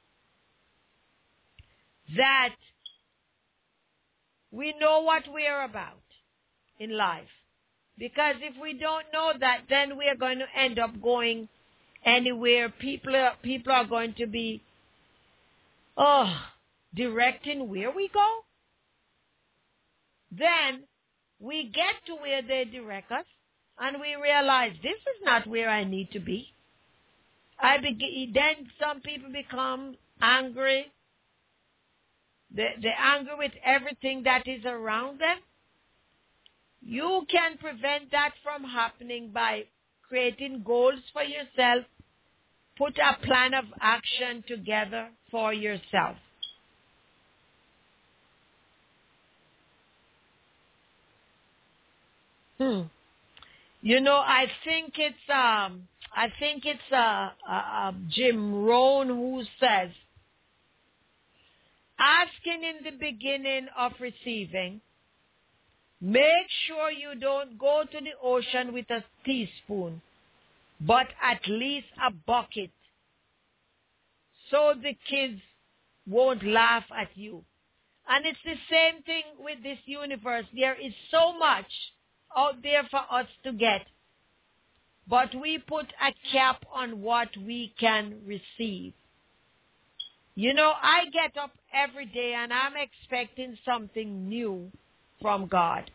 that we know what we are about in life. Because if we don't know that, then we are going to end up going anywhere. People are, people are going to be, oh, directing where we go. Then we get to where they direct us, and we realize this is not where I need to be. I be- then some people become angry. They, they're angry with everything that is around them. You can prevent that from happening by creating goals for yourself. Put a plan of action together for yourself. Hmm. You know, I think it's um, I think it's uh, uh, uh, Jim Rohn who says, asking in the beginning of receiving, make sure you don't go to the ocean with a teaspoon, but at least a bucket, so the kids won't laugh at you. And it's the same thing with this universe. There is so much out there for us to get, but we put a cap on what we can receive. You know, I get up every day and I'm expecting something new from God.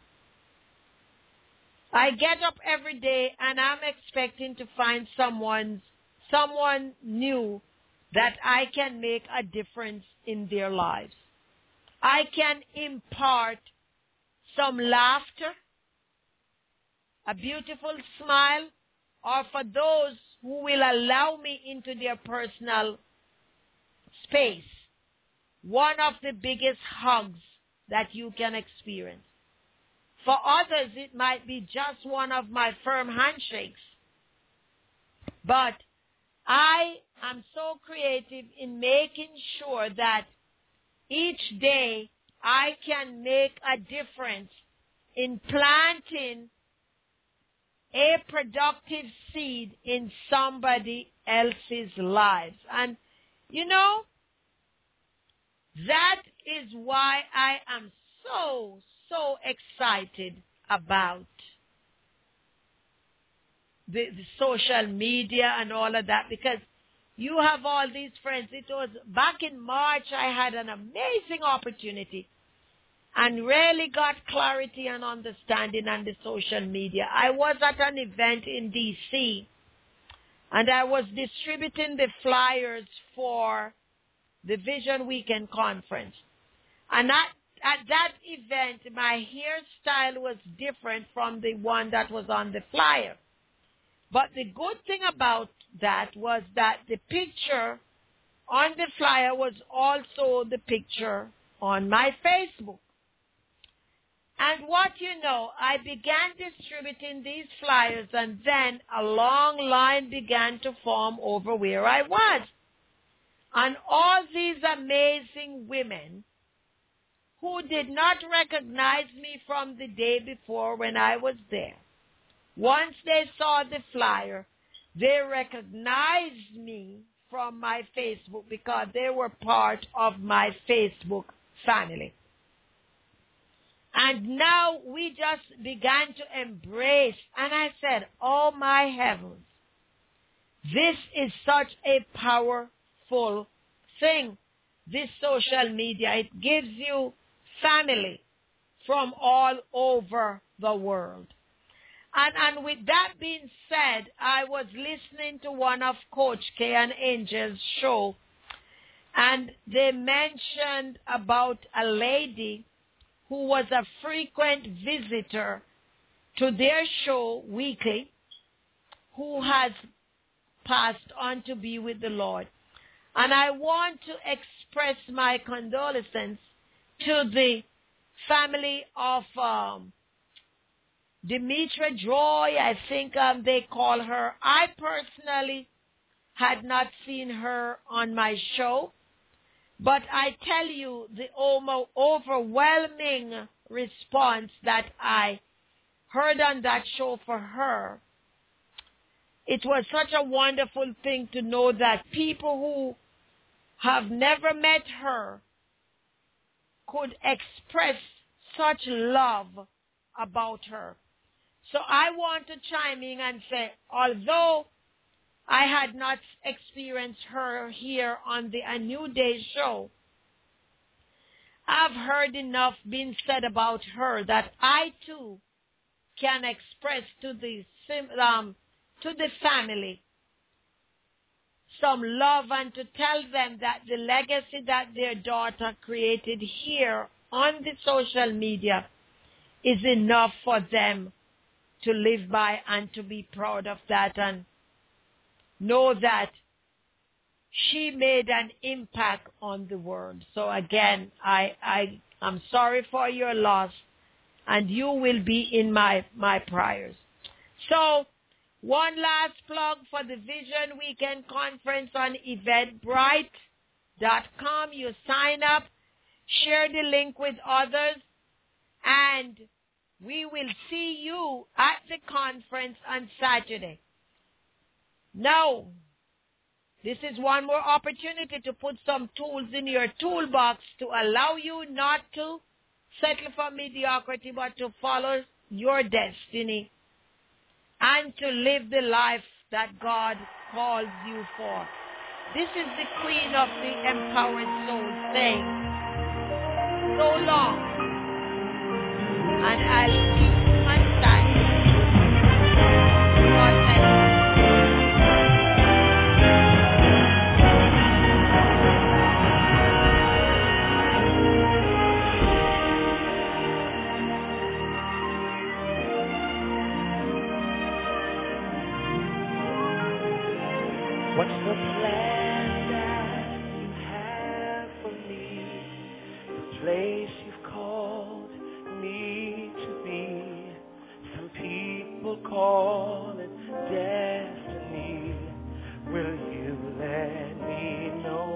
I get up every day and I'm expecting to find someone, someone new that I can make a difference in their lives. I can impart some laughter, a beautiful smile, or for those who will allow me into their personal space, one of the biggest hugs that you can experience. For others, it might be just one of my firm handshakes. But I am so creative in making sure that each day I can make a difference in planting a productive seed in somebody else's lives. And, you know, that is why I am so, so excited about the, the social media and all of that, because you have all these friends. It was back in March I had an amazing opportunity and really got clarity and understanding on the social media. I was at an event in D C and I was distributing the flyers for the Vision Weekend Conference. And at, at that event, my hairstyle was different from the one that was on the flyer. But the good thing about that was that the picture on the flyer was also the picture on my Facebook. And what you know, I began distributing these flyers, and then a long line began to form over where I was. And all these amazing women who did not recognize me from the day before when I was there, once they saw the flyer, they recognized me from my Facebook because they were part of my Facebook family. And now we just began to embrace, and I said, oh my heavens, this is such a powerful thing, this social media. It gives you family from all over the world. And, and with that being said, I was listening to one of Coach K and Angel's show, and they mentioned about a lady who was a frequent visitor to their show weekly, who has passed on to be with the Lord. And I want to express my condolences to the family of um, Demetra Joy, I think um, they call her. I personally had not seen her on my show, but I tell you the over- overwhelming response that I heard on that show for her. It was such a wonderful thing to know that people who have never met her could express such love about her. So I want to chime in and say, although I had not experienced her here on the A New Day show, I've heard enough being said about her that I too can express to the um, to the family some love and to tell them that the legacy that their daughter created here on the social media is enough for them to live by and to be proud of that and know that she made an impact on the world. So again, I, I, I'm sorry for your loss, and you will be in my, my prayers. So, one last plug for the Vision Weekend Conference on eventbrite dot com. You sign up, share the link with others, and we will see you at the conference on Saturday. Now, this is one more opportunity to put some tools in your toolbox to allow you not to settle for mediocrity, but to follow your destiny and to live the life that God calls you for. This is the Queen of the Empowered Soul saying, so long, and I'll see you on Saturday. God bless you. What's the plan that you have for me? The place you've called me to be. Some people call it destiny. Will you let me know?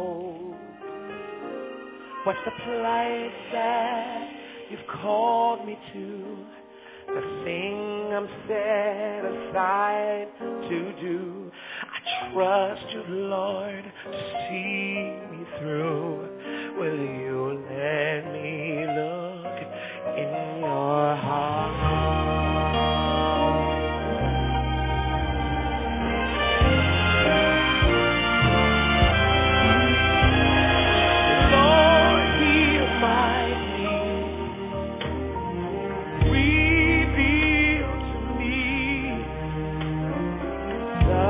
What's the place that you've called me to? The thing I'm set aside to do. I trust you, Lord, to see me through. Will you let me look in your heart? Lord, hear my plea. Reveal to me the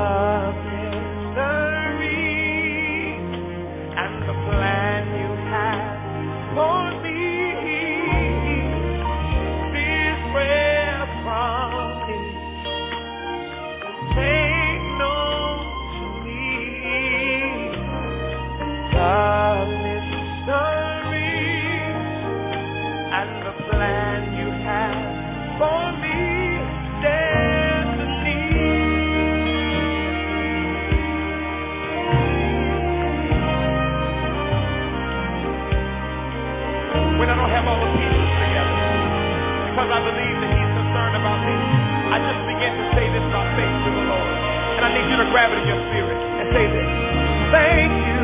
because I believe that he's concerned about me. I just begin to say this by faith to the Lord. And I need you to grab it in your spirit and say this. Thank you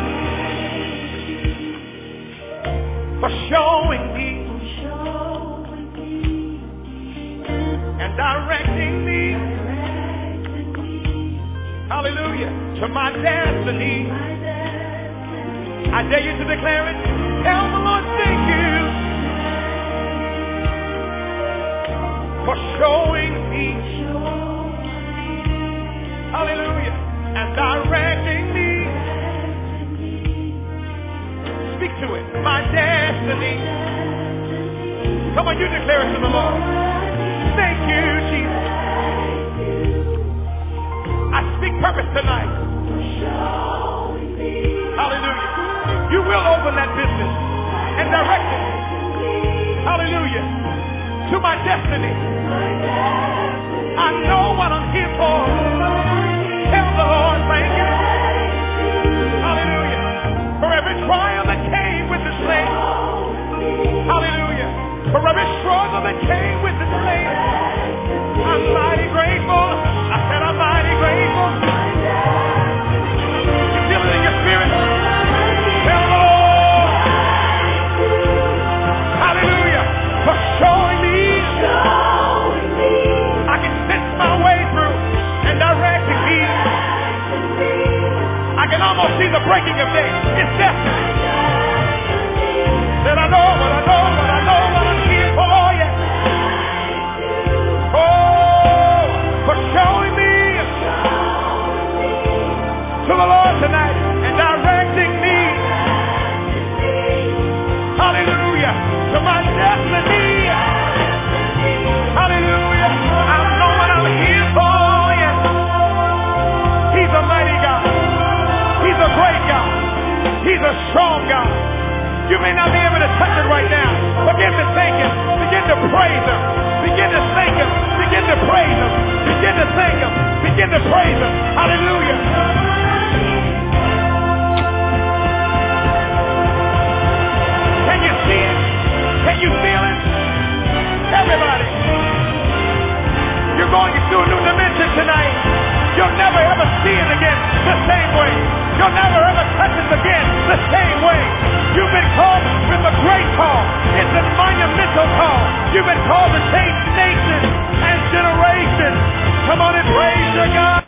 for showing me and directing me, hallelujah, to my destiny. I dare you to declare it. Tell the Lord, thank you for showing me, hallelujah, and directing me. Speak to it, my destiny. Come on, you declare it to the Lord. Thank you, Jesus. I speak purpose tonight. You will open that business and direct it. Hallelujah. To my destiny. I know what I'm here for. Tell the Lord, thank you. Hallelujah. For every trial that came with the slave. Hallelujah. For every struggle that came with the slave. I'm mighty grateful. I said I'm mighty grateful. You feel it in your spirit? Tell the Lord. Hallelujah. For showing me. I can sense my way through and directing me. I can almost see the breaking of day. It's destiny. That I know what I know what I know what I'm here for, yeah. Oh, for showing me to the Lord tonight and directing me. Hallelujah. To my destiny. Hallelujah. I know what I'm here for, yeah. He's a mighty God. He's a great God. He's a strong God. You may not be able to touch it right now. Begin to thank Him. Begin to praise Him. Begin to thank Him. Begin to praise Him. Begin to thank Him. Begin to praise Him. Hallelujah. Can you see it? Can you feel it? Everybody. You're going into a new dimension tonight. You'll never ever see it again the same way. You'll never ever touch it again the same way. You've been called with a great call. It's a monumental call. You've been called to change nations and generations. Come on and praise your God.